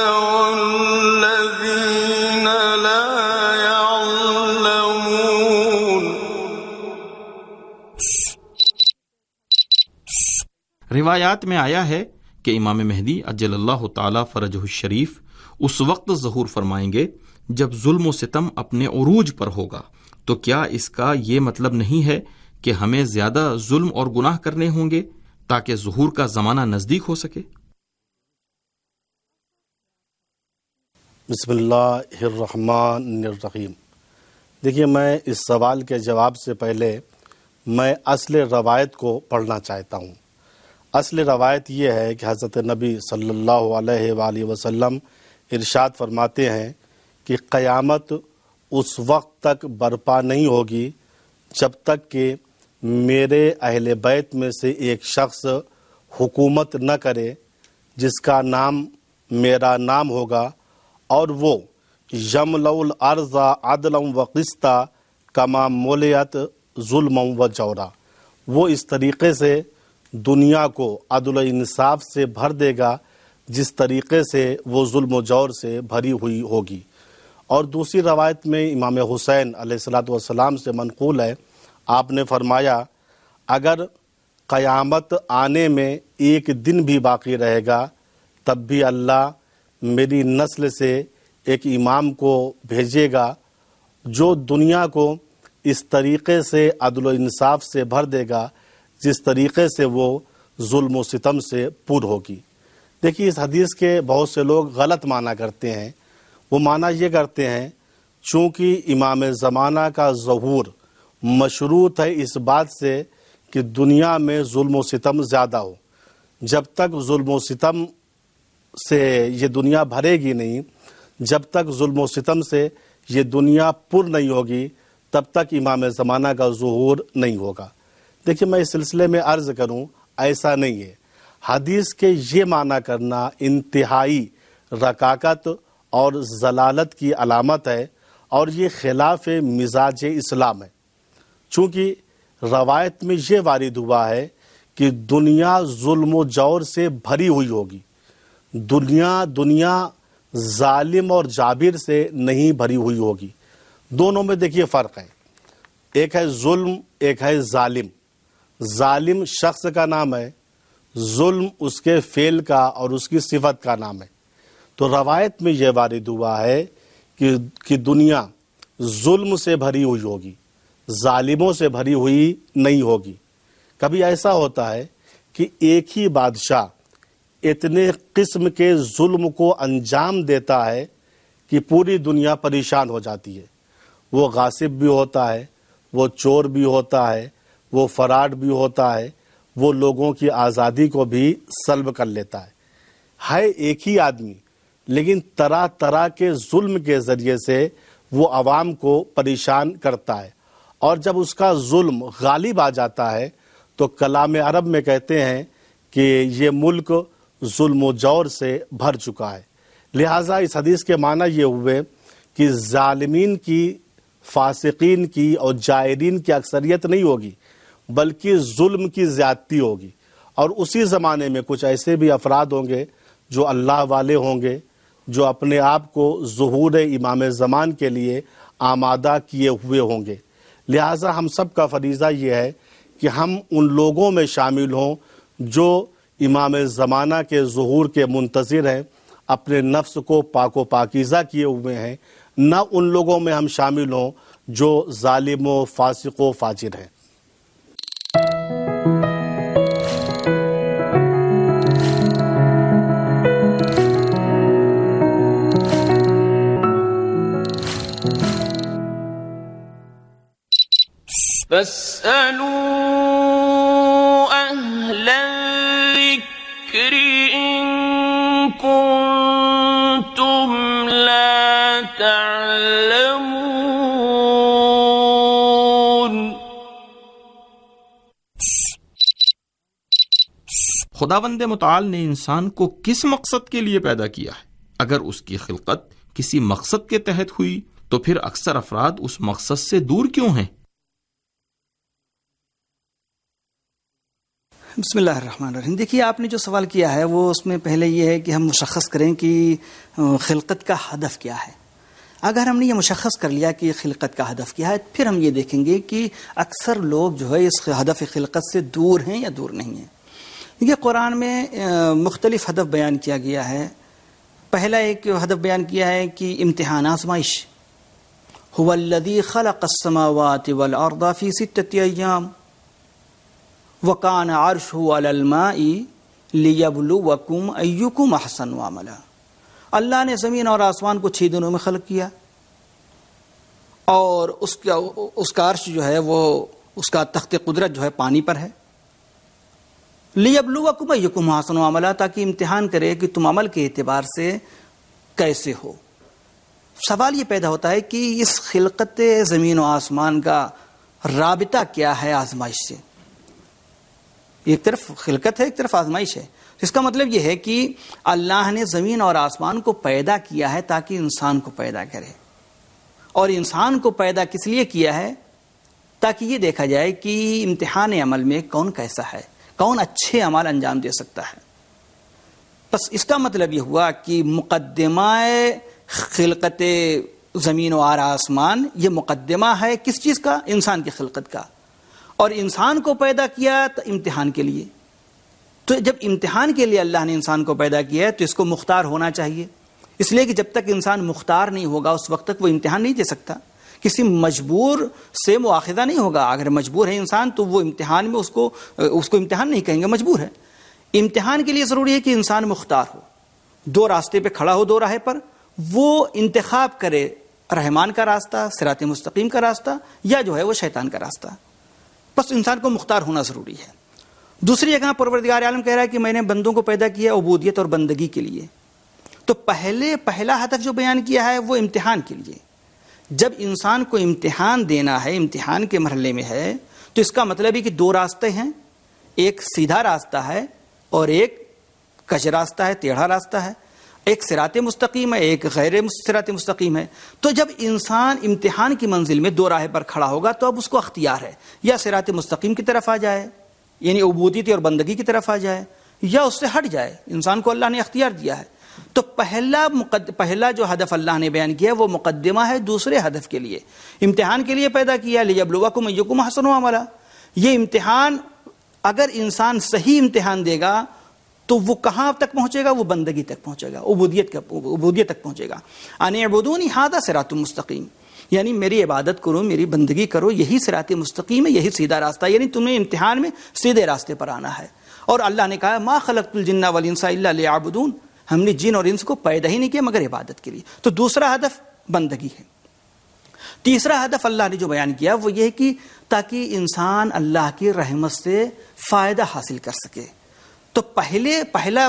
والذين لا يعلمون۔ روایات میں آیا ہے کہ امام مہدی عجل اللہ تعالی فرجہ الشریف اس وقت ظہور فرمائیں گے جب ظلم و ستم اپنے عروج پر ہوگا، تو کیا اس کا یہ مطلب نہیں ہے کہ ہمیں زیادہ ظلم اور گناہ کرنے ہوں گے تاکہ ظہور کا زمانہ نزدیک ہو سکے؟ بسم اللہ الرحمن الرحیم۔ دیکھیے، میں اس سوال کے جواب سے پہلے میں اصل روایت کو پڑھنا چاہتا ہوں۔ اصل روایت یہ ہے کہ حضرت نبی صلی اللہ علیہ وآلہ وسلم ارشاد فرماتے ہیں کہ قیامت اس وقت تک برپا نہیں ہوگی جب تک کہ میرے اہل بیت میں سے ایک شخص حکومت نہ کرے جس کا نام میرا نام ہوگا، اور وہ یملأ الارض عدلا و قسطا کما ملیت ظلم و جورا، وہ اس طریقے سے دنیا کو عدل و انصاف سے بھر دے گا جس طریقے سے وہ ظلم و جور سے بھری ہوئی ہوگی۔ اور دوسری روایت میں امام حسین علیہ الصلوۃ والسلام سے منقول ہے، آپ نے فرمایا اگر قیامت آنے میں ایک دن بھی باقی رہے گا تب بھی اللہ میری نسل سے ایک امام کو بھیجے گا جو دنیا کو اس طریقے سے عدل و انصاف سے بھر دے گا جس طریقے سے وہ ظلم و ستم سے پور ہوگی۔ دیکھیے اس حدیث کے بہت سے لوگ غلط معنی کرتے ہیں۔ وہ معنی یہ کرتے ہیں چونکہ امام زمانہ کا ظہور مشروط ہے اس بات سے کہ دنیا میں ظلم و ستم زیادہ ہو، جب تک ظلم و ستم سے یہ دنیا بھرے گی نہیں، جب تک ظلم و ستم سے یہ دنیا پر نہیں ہوگی تب تک امام زمانہ کا ظہور نہیں ہوگا۔ دیکھیے میں اس سلسلے میں عرض کروں، ایسا نہیں ہے۔ حدیث کے یہ معنی کرنا انتہائی رکاکت اور ضلالت کی علامت ہے اور یہ خلاف مزاج اسلام ہے، چونکہ روایت میں یہ وارد ہوا ہے کہ دنیا ظلم و جور سے بھری ہوئی ہوگی، دنیا ظالم اور جابر سے نہیں بھری ہوئی ہوگی۔ دونوں میں دیکھیے فرق ہے، ایک ہے ظلم، ایک ہے ظالم۔ ظالم شخص کا نام ہے، ظلم اس کے فعل کا اور اس کی صفت کا نام ہے۔ تو روایت میں یہ وارد ہوا ہے کہ دنیا ظلم سے بھری ہوئی ہوگی، ظالموں سے بھری ہوئی نہیں ہوگی۔ کبھی ایسا ہوتا ہے کہ ایک ہی بادشاہ اتنے قسم کے ظلم کو انجام دیتا ہے کہ پوری دنیا پریشان ہو جاتی ہے۔ وہ غاصب بھی ہوتا ہے، وہ چور بھی ہوتا ہے، وہ فراڈ بھی ہوتا ہے، وہ لوگوں کی آزادی کو بھی سلب کر لیتا ہے ایک ہی آدمی، لیکن طرح طرح کے ظلم کے ذریعے سے وہ عوام کو پریشان کرتا ہے، اور جب اس کا ظلم غالب آ جاتا ہے تو کلام عرب میں کہتے ہیں کہ یہ ملک ظلم و جور سے بھر چکا ہے۔ لہٰذا اس حدیث کے معنی یہ ہوئے کہ ظالمین کی، فاسقین کی اور جائرین کی اکثریت نہیں ہوگی بلکہ ظلم کی زیادتی ہوگی، اور اسی زمانے میں کچھ ایسے بھی افراد ہوں گے جو اللہ والے ہوں گے، جو اپنے آپ کو ظہور امام زمان کے لیے آمادہ کیے ہوئے ہوں گے۔ لہٰذا ہم سب کا فریضہ یہ ہے کہ ہم ان لوگوں میں شامل ہوں جو امام زمانہ کے ظہور کے منتظر ہیں، اپنے نفس کو پاک و پاکیزہ کیے ہوئے ہیں، نہ ان لوگوں میں ہم شامل ہوں جو ظالم و فاسق و فاجر ہیں۔ فاسألوا أهل الذكر إن كنتم لا تعلمون۔ خداوند متعال نے انسان کو کس مقصد کے لیے پیدا کیا ہے؟ اگر اس کی خلقت کسی مقصد کے تحت ہوئی تو پھر اکثر افراد اس مقصد سے دور کیوں ہیں؟ بسم اللہ الرحمن الرحیم۔ دیکھیے آپ نے جو سوال کیا ہے وہ اس میں پہلے یہ ہے کہ ہم مشخص کریں کہ خلقت کا ہدف کیا ہے۔ اگر ہم نے یہ مشخص کر لیا کہ خلقت کا ہدف کیا ہے، پھر ہم یہ دیکھیں گے کہ اکثر لوگ جو ہے اس ہدف خلقت سے دور ہیں یا دور نہیں ہیں۔ دیکھیے قرآن میں مختلف ہدف بیان کیا گیا ہے۔ پہلا ایک ہدف بیان کیا ہے کہ امتحان، آزمائش۔ هو الذی خلق السماوات والارض فی 6 ایام وَكَانَ عَرْشُهُ عَلَى الْمَاءِ لِيَبْلُوَكُمْ أَيُّكُمْ أَحْسَنُ عَمَلًا۔ اللہ نے زمین اور آسمان کو 6 دنوں میں خلق کیا، اور اس کا عرش جو ہے وہ اس کا تخت قدرت جو ہے پانی پر ہے۔ لِيَبْلُوَكُمْ أَيُّكُمْ أَحْسَنُ عَمَلًا، تاکہ امتحان کرے کہ تم عمل کے اعتبار سے کیسے ہو۔ سوال یہ پیدا ہوتا ہے کہ اس خلقت زمین و آسمان کا رابطہ کیا ہے آزمائش سے؟ ایک طرف خلقت ہے، ایک طرف آزمائش ہے. اس کا مطلب یہ ہے کہ اللہ نے زمین اور آسمان کو پیدا کیا ہے تاکہ انسان کو پیدا کرے، اور انسان کو پیدا کس لیے کیا ہے؟ تاکہ یہ دیکھا جائے کہ امتحان عمل میں کون کیسا ہے، کون اچھے عمل انجام دے سکتا ہے. بس اس کا مطلب یہ ہوا کہ مقدمہ خلقت زمین و آسمان یہ مقدمہ ہے کس چیز کا؟ انسان کی خلقت کا. اور انسان کو پیدا کیا تو امتحان کے لیے. تو جب امتحان کے لیے اللہ نے انسان کو پیدا کیا ہے تو اس کو مختار ہونا چاہیے، اس لیے کہ جب تک انسان مختار نہیں ہوگا اس وقت تک وہ امتحان نہیں دے سکتا. کسی مجبور سے مواخذہ نہیں ہوگا. اگر مجبور ہے انسان تو وہ امتحان میں اس کو امتحان نہیں کہیں گے، مجبور ہے. امتحان کے لیے ضروری ہے کہ انسان مختار ہو، دو راستے پہ کھڑا ہو، دو راہ پر وہ انتخاب کرے، رحمان کا راستہ، صراط مستقیم کا راستہ، یا جو ہے وہ شیطان کا راستہ. بس انسان کو مختار ہونا ضروری ہے. دوسری جگہ پروردگار عالم کہہ رہا ہے کہ میں نے بندوں کو پیدا کیا عبودیت اور بندگی کے لیے. تو پہلا ہدف جو بیان کیا ہے وہ امتحان کے لیے. جب انسان کو امتحان دینا ہے، امتحان کے مرحلے میں ہے، تو اس کا مطلب ہے کہ دو راستے ہیں، ایک سیدھا راستہ ہے اور ایک کج راستہ ہے، ٹیڑھا راستہ ہے. ایک صراط مستقیم ہے، ایک غیر صراط مستقیم ہے. تو جب انسان امتحان کی منزل میں دو راہ پر کھڑا ہوگا تو اب اس کو اختیار ہے، یا صراط مستقیم کی طرف آ جائے، یعنی عبودیت اور بندگی کی طرف آ جائے، یا اس سے ہٹ جائے. انسان کو اللہ نے اختیار دیا ہے. تو پہلا جو ہدف اللہ نے بیان کیا وہ مقدمہ ہے دوسرے ہدف کے لیے. امتحان کے لیے پیدا کیا، لیبلوکم ایکم احسن عملا. یہ امتحان اگر انسان صحیح امتحان دے گا تو وہ کہاں تک پہنچے گا؟ وہ بندگی تک پہنچے گا، عبودیت تک پہنچے گا. ان اعبدونی ھذا صراط مستقیم، یعنی میری عبادت کرو، میری بندگی کرو، یہی صراط مستقیم ہے، یہی سیدھا راستہ. یعنی تمہیں امتحان میں سیدھے راستے پر آنا ہے. اور اللہ نے کہا ما خلقت الجن والانس الا لیعبدون، ہم نے جن اور انس کو پیدا ہی نہیں کیا مگر عبادت کے لیے. تو دوسرا ہدف بندگی ہے. تیسرا ہدف اللہ نے جو بیان کیا وہ یہ ہے کہ تاکہ انسان اللہ کی رحمت سے فائدہ حاصل کر سکے. تو پہلا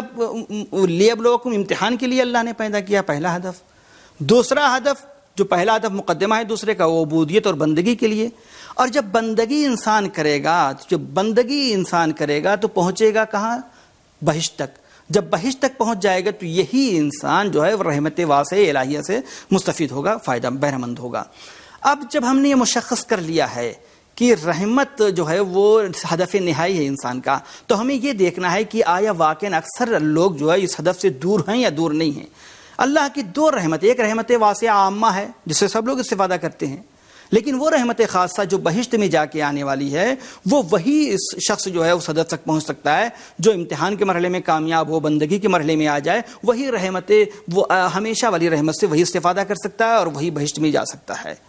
لیبلوکم امتحان کے لیے اللہ نے پیدا کیا، پہلا ہدف. دوسرا ہدف جو پہلا ہدف مقدمہ ہے دوسرے کا، وہ عبودیت اور بندگی کے لیے. اور جب بندگی انسان کرے گا تو پہنچے گا کہاں؟ بہشت تک. جب بہشت تک پہنچ جائے گا تو یہی انسان جو ہے وہ رحمت واسع الہیہ سے مستفید ہوگا، فائدہ بہرہ مند ہوگا. اب جب ہم نے یہ مشخص کر لیا ہے کہ رحمت جو ہے وہ ہدف نہائی ہے انسان کا، تو ہمیں یہ دیکھنا ہے کہ آیا واقعاً اکثر لوگ جو ہے اس ہدف سے دور ہیں یا دور نہیں ہیں. اللہ کی دو رحمت، ایک رحمت واسعہ عامہ ہے جس سے سب لوگ استفادہ کرتے ہیں، لیکن وہ رحمت خاصہ جو بہشت میں جا کے آنے والی ہے وہ وہی اس شخص جو ہے اس ہدف تک پہنچ سکتا ہے جو امتحان کے مرحلے میں کامیاب ہو، بندگی کے مرحلے میں آ جائے. وہی رحمت، وہ ہمیشہ والی رحمت سے وہی استفادہ کر سکتا ہے اور وہی بہشت میں جا سکتا ہے.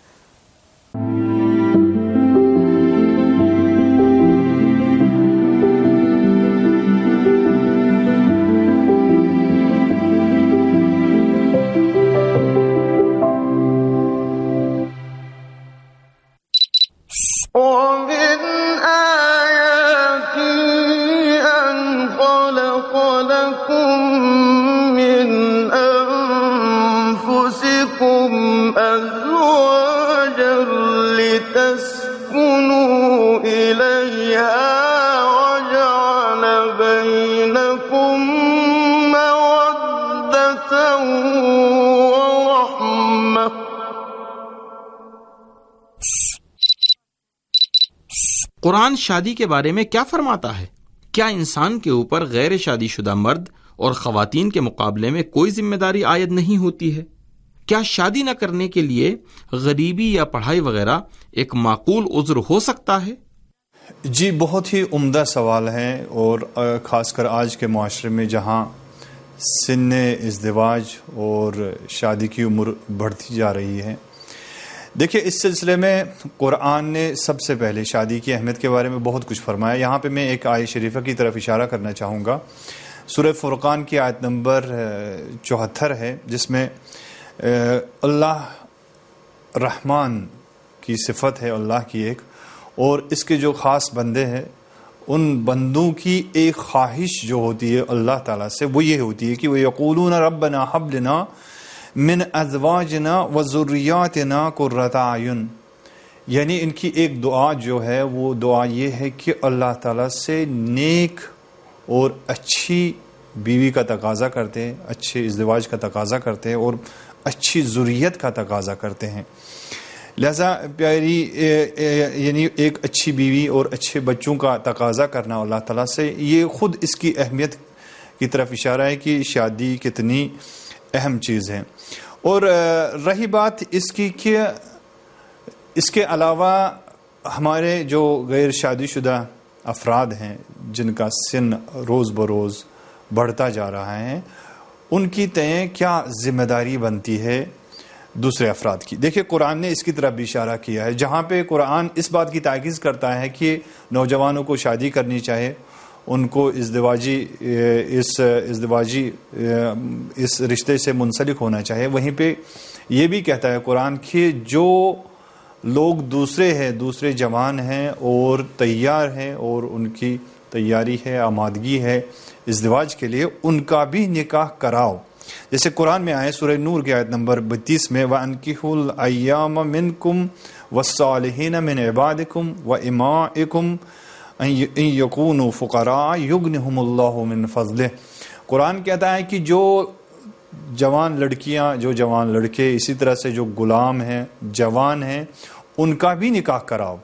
قرآن شادی کے بارے میں کیا فرماتا ہے؟ کیا انسان کے اوپر غیر شادی شدہ مرد اور خواتین کے مقابلے میں کوئی ذمہ داری عائد نہیں ہوتی ہے؟ کیا شادی نہ کرنے کے لیے غریبی یا پڑھائی وغیرہ ایک معقول عذر ہو سکتا ہے؟ جی، بہت ہی عمدہ سوال ہے، اور خاص کر آج کے معاشرے میں جہاں سن ازدواج اور شادی کی عمر بڑھتی جا رہی ہے. دیکھیے، اس سلسلے میں قرآن نے سب سے پہلے شادی کی اہمیت کے بارے میں بہت کچھ فرمایا. یہاں پہ میں ایک آیت شریفہ کی طرف اشارہ کرنا چاہوں گا. سورہ فرقان کی آیت نمبر 74 ہے، جس میں اللہ رحمان کی صفت ہے اللہ کی ایک، اور اس کے جو خاص بندے ہیں ان بندوں کی ایک خواہش جو ہوتی ہے اللہ تعالیٰ سے وہ یہ ہوتی ہے کہ وہ یقولون ربنا ہب لنا من ازواجنا و ذریاتنا قرۃ اعین. یعنی ان کی ایک دعا جو ہے وہ دعا یہ ہے کہ اللہ تعالیٰ سے نیک اور اچھی بیوی کا تقاضا کرتے ہیں، اچھے ازدواج کا تقاضا کرتے ہیں اور اچھی ذریت کا تقاضا کرتے ہیں. لہذا پیاری یعنی ایک اچھی بیوی اور اچھے بچوں کا تقاضا کرنا اللہ تعالیٰ سے، یہ خود اس کی اہمیت کی طرف اشارہ ہے کہ شادی کتنی اہم چیز ہے. اور رہی بات اس کی کہ اس کے علاوہ ہمارے جو غیر شادی شدہ افراد ہیں جن کا سن روز بروز بڑھتا جا رہا ہے، ان کی تئیں کیا ذمہ داری بنتی ہے دوسرے افراد کی. دیکھیں قرآن نے اس کی طرف بھی اشارہ کیا ہے، جہاں پہ قرآن اس بات کی تاکید کرتا ہے کہ نوجوانوں کو شادی کرنی چاہیے، ان کو اس رشتے سے منسلک ہونا چاہیے، وہیں پہ یہ بھی کہتا ہے قرآن کہ جو لوگ دوسرے جوان ہیں اور تیار ہیں اور ان کی تیاری ہے، آمادگی ہے ازدواج کے لیے، ان کا بھی نکاح کراؤ. جیسے قرآن میں آئے سورہ نور کی آیت نمبر 32 میں وَأَنْكِحُوا الْأَيَّامَ مِنْكُمْ وَالصَّالِحِينَ مِنْ عِبَادِكُمْ وَإِمَائِكُمْ إِنْ يَكُونُوا فُقَرَاءَ يُغْنِهُمُ اللَّهُ مِنْ فَضْلِهِ. قرآن کہتا ہے کہ جو جوان لڑکیاں، جو جوان لڑکے، اسی طرح سے جو غلام ہیں، جوان ہیں، ان کا بھی نکاح کراؤ،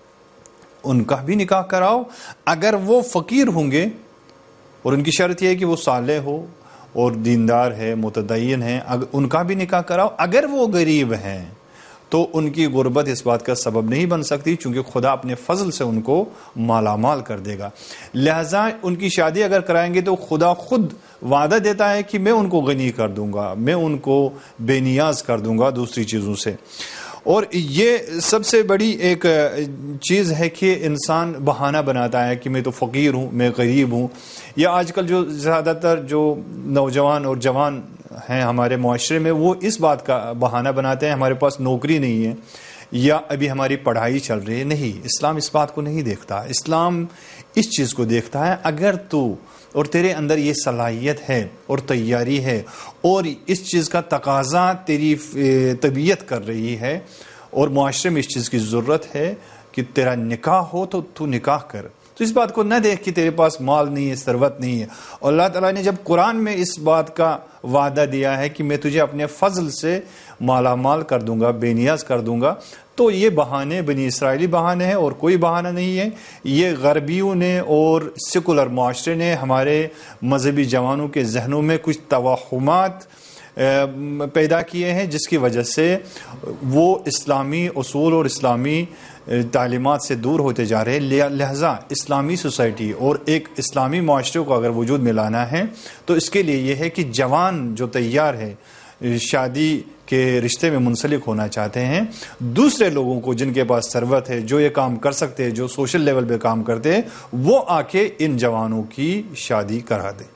ان کا بھی نکاح کراؤ اگر وہ فقیر ہوں گے، اور ان کی شرط یہ ہے کہ وہ صالح ہو اور دیندار ہے، متدین ہے، ان کا بھی نکاح کراؤ. اگر وہ غریب ہیں تو ان کی غربت اس بات کا سبب نہیں بن سکتی، چونکہ خدا اپنے فضل سے ان کو مالا مال کر دے گا. لہٰذا ان کی شادی اگر کرائیں گے تو خدا خود وعدہ دیتا ہے کہ میں ان کو غنی کر دوں گا، میں ان کو بے نیاز کر دوں گا دوسری چیزوں سے. اور یہ سب سے بڑی ایک چیز ہے کہ انسان بہانہ بناتا ہے کہ میں تو فقیر ہوں، میں غریب ہوں. یا آج کل جو زیادہ تر جو نوجوان اور جوان ہیں ہمارے معاشرے میں، وہ اس بات کا بہانہ بناتے ہیں ہمارے پاس نوکری نہیں ہے یا ابھی ہماری پڑھائی چل رہی ہے. نہیں، اسلام اس بات کو نہیں دیکھتا. اسلام اس چیز کو دیکھتا ہے اگر تو اور تیرے اندر یہ صلاحیت ہے اور تیاری ہے اور اس چیز کا تقاضا تیری طبیعت کر رہی ہے اور معاشرے میں اس چیز کی ضرورت ہے کہ تیرا نکاح ہو تو تو نکاح کر. تو اس بات کو نہ دیکھ کہ تیرے پاس مال نہیں ہے، ثروت نہیں ہے. اور اللہ تعالیٰ نے جب قرآن میں اس بات کا وعدہ دیا ہے کہ میں تجھے اپنے فضل سے مالا مال کر دوں گا، بے نیاز کر دوں گا، تو یہ بہانے بنی اسرائیلی بہانے ہیں اور کوئی بہانہ نہیں ہے. یہ غربیوں نے اور سیکولر معاشرے نے ہمارے مذہبی جوانوں کے ذہنوں میں کچھ توہمات پیدا کیے ہیں، جس کی وجہ سے وہ اسلامی اصول اور اسلامی تعلیمات سے دور ہوتے جا رہے ہیں. لہذا اسلامی سوسائٹی اور ایک اسلامی معاشرے کو اگر وجود میں لانا ہے تو اس کے لیے یہ ہے کہ جوان جو تیار ہے، شادی کے رشتے میں منسلک ہونا چاہتے ہیں، دوسرے لوگوں کو جن کے پاس ثروت ہے، جو یہ کام کر سکتے ہیں، جو سوشل لیول پہ کام کرتے ہیں، وہ آ کے ان جوانوں کی شادی کرا دیں.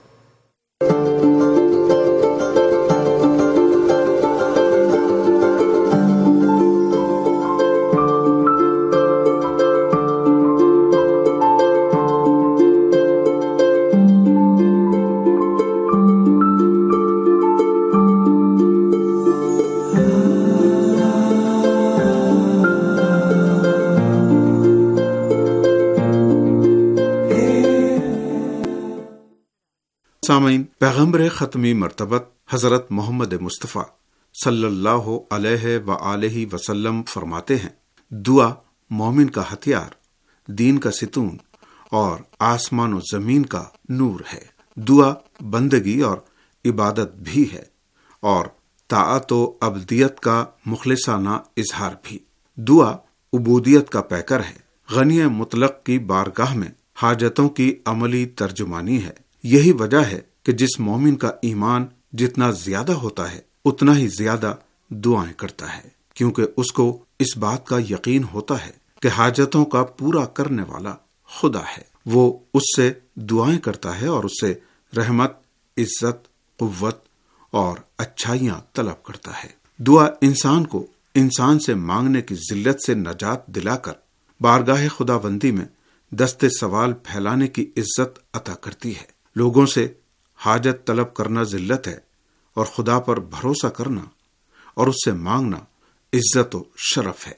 سامعین، پیغمبر ختمی مرتبت حضرت محمد مصطفیٰ صلی اللہ علیہ وآلہ وسلم فرماتے ہیں، دعا مومن کا ہتھیار، دین کا ستون اور آسمان و زمین کا نور ہے. دعا بندگی اور عبادت بھی ہے اور طاعت و عبدیت کا مخلصانہ اظہار بھی. دعا عبودیت کا پیکر ہے، غنی مطلق کی بارگاہ میں حاجتوں کی عملی ترجمانی ہے. یہی وجہ ہے کہ جس مومن کا ایمان جتنا زیادہ ہوتا ہے اتنا ہی زیادہ دعائیں کرتا ہے، کیونکہ اس کو اس بات کا یقین ہوتا ہے کہ حاجتوں کا پورا کرنے والا خدا ہے. وہ اس سے دعائیں کرتا ہے اور اس سے رحمت، عزت، قوت اور اچھائیاں طلب کرتا ہے. دعا انسان کو انسان سے مانگنے کی ذلت سے نجات دلا کر بارگاہ خداوندی میں دست سوال پھیلانے کی عزت عطا کرتی ہے. لوگوں سے حاجت طلب کرنا ذلت ہے اور خدا پر بھروسہ کرنا اور اس سے مانگنا عزت و شرف ہے.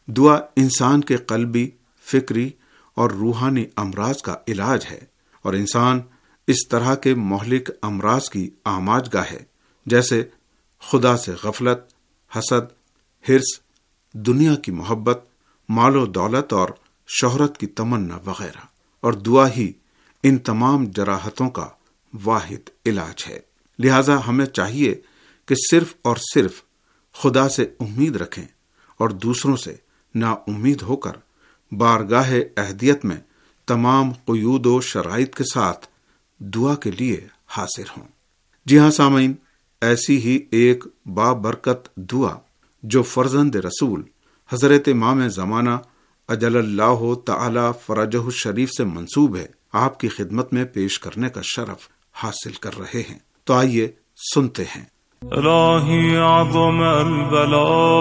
दुआ इंसान के कल्बी, फिक्री और रूहानी अमराज का इलाज है और इंसान इस तरह के मोहलिक अमराज की आमाजगाह है, जैसे खुदा से गफलत, हसद, हिर्स, दुनिया की मोहब्बत, मालो दौलत और शोहरत की तमन्ना वगैरह। और दुआ ही इन तमाम जराहतों का वाहिद इलाज है। लिहाजा हमें चाहिए कि सिर्फ और सिर्फ खुदा से उम्मीद रखें और दूसरों से नाउम्मीद होकर बारगाह अहदियत में तमाम क़ुयूद व शराइत के साथ दुआ के लिए हाजिर हों। जी हाँ सामीन, ऐसी ही एक बाबरकत दुआ जो फर्जंद रसूल हजरत इमाम ज़माना अजलल्लाहु तआला फरजहु शरीफ से मंसूब है, आपकी खिदमत में पेश करने का शरफ हासिल कर रहे हैं। तो आइए सुनते हैं। इलाही आज़म अल-बला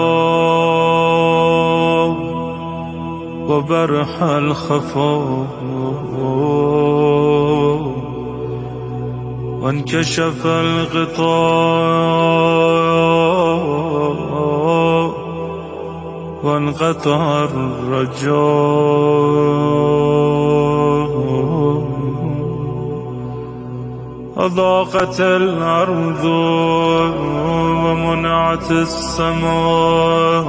व बरह अल-खफा व इनकशफ अल-ग़िता व इनक़ता अर-रजा أضاقت الأرض ومنعت السماء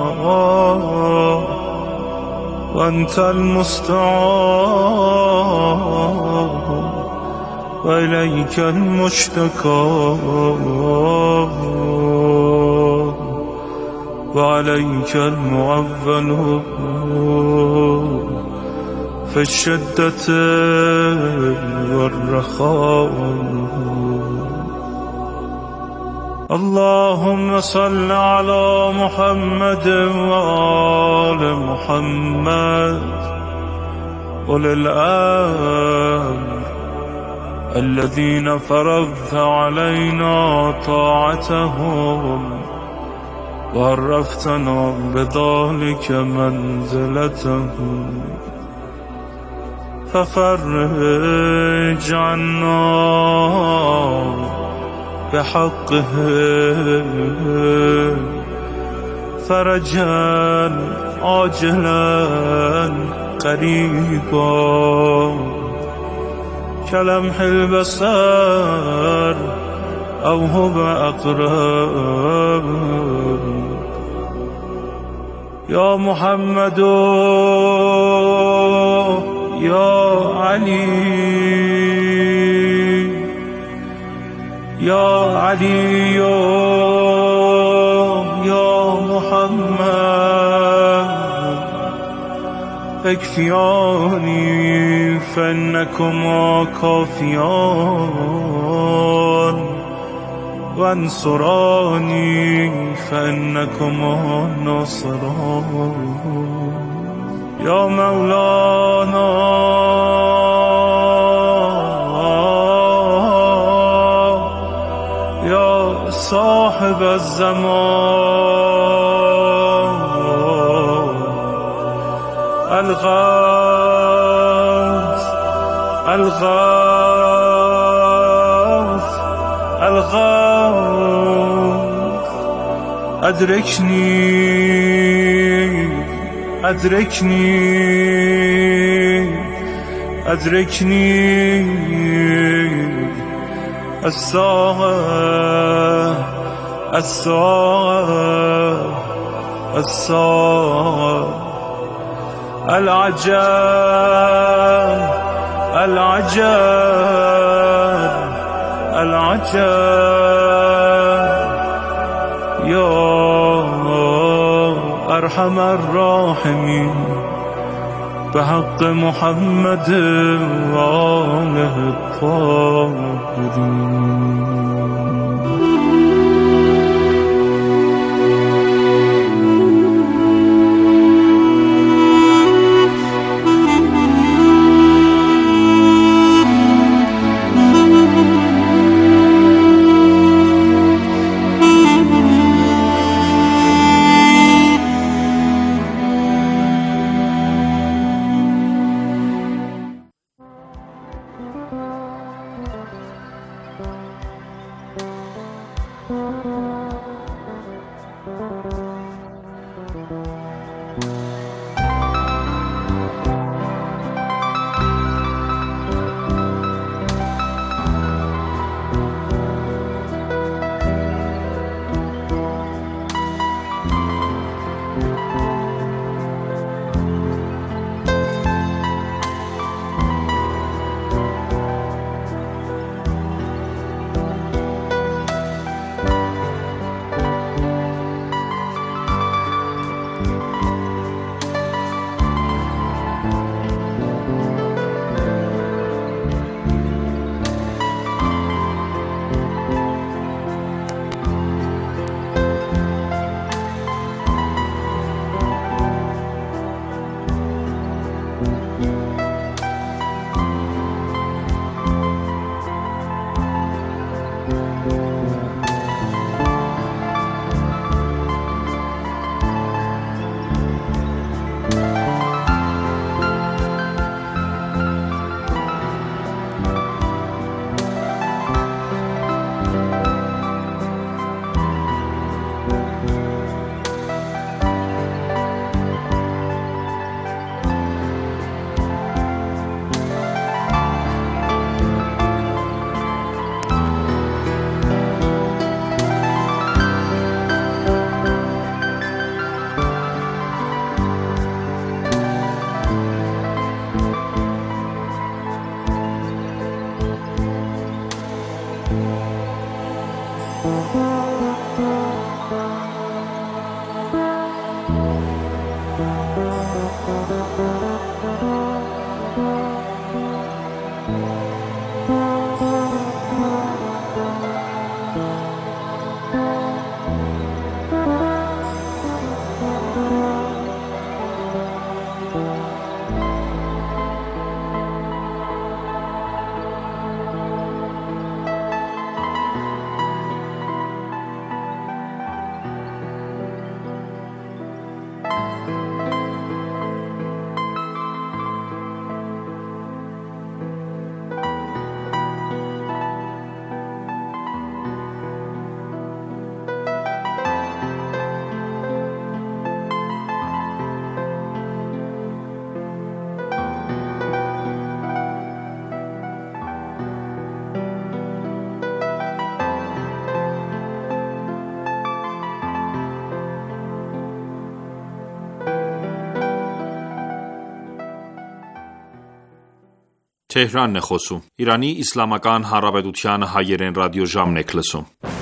وأنت المستعان وإليك المشتكى وعليك المعول في الشدة والرخاء اللهم صل على محمد وآل محمد أولي الأمر الذين فرضت علينا طاعتهم وعرفتنا بذلك منزلتهم ففرج عنا بحقه فرجا عاجلا قريبا كلمح البصر أو هو أقرب يا محمد يا علي يا علي يا محمد اكفياني فإنكما كافيان وانصراني فإنكما ناصران يا مولانا يا صاحب الزمان الغوث الغوث الغوث أدركني أدركني أدركني الساعة الساعة الساعة العجب العجب العجب يا أرحم الراحمين بحق محمد وآله الطاهرين. Թեհրանն է խոսում։ Իրանի Իսլամական Հանրապետության հայերեն ռադիոժամն եք լսում։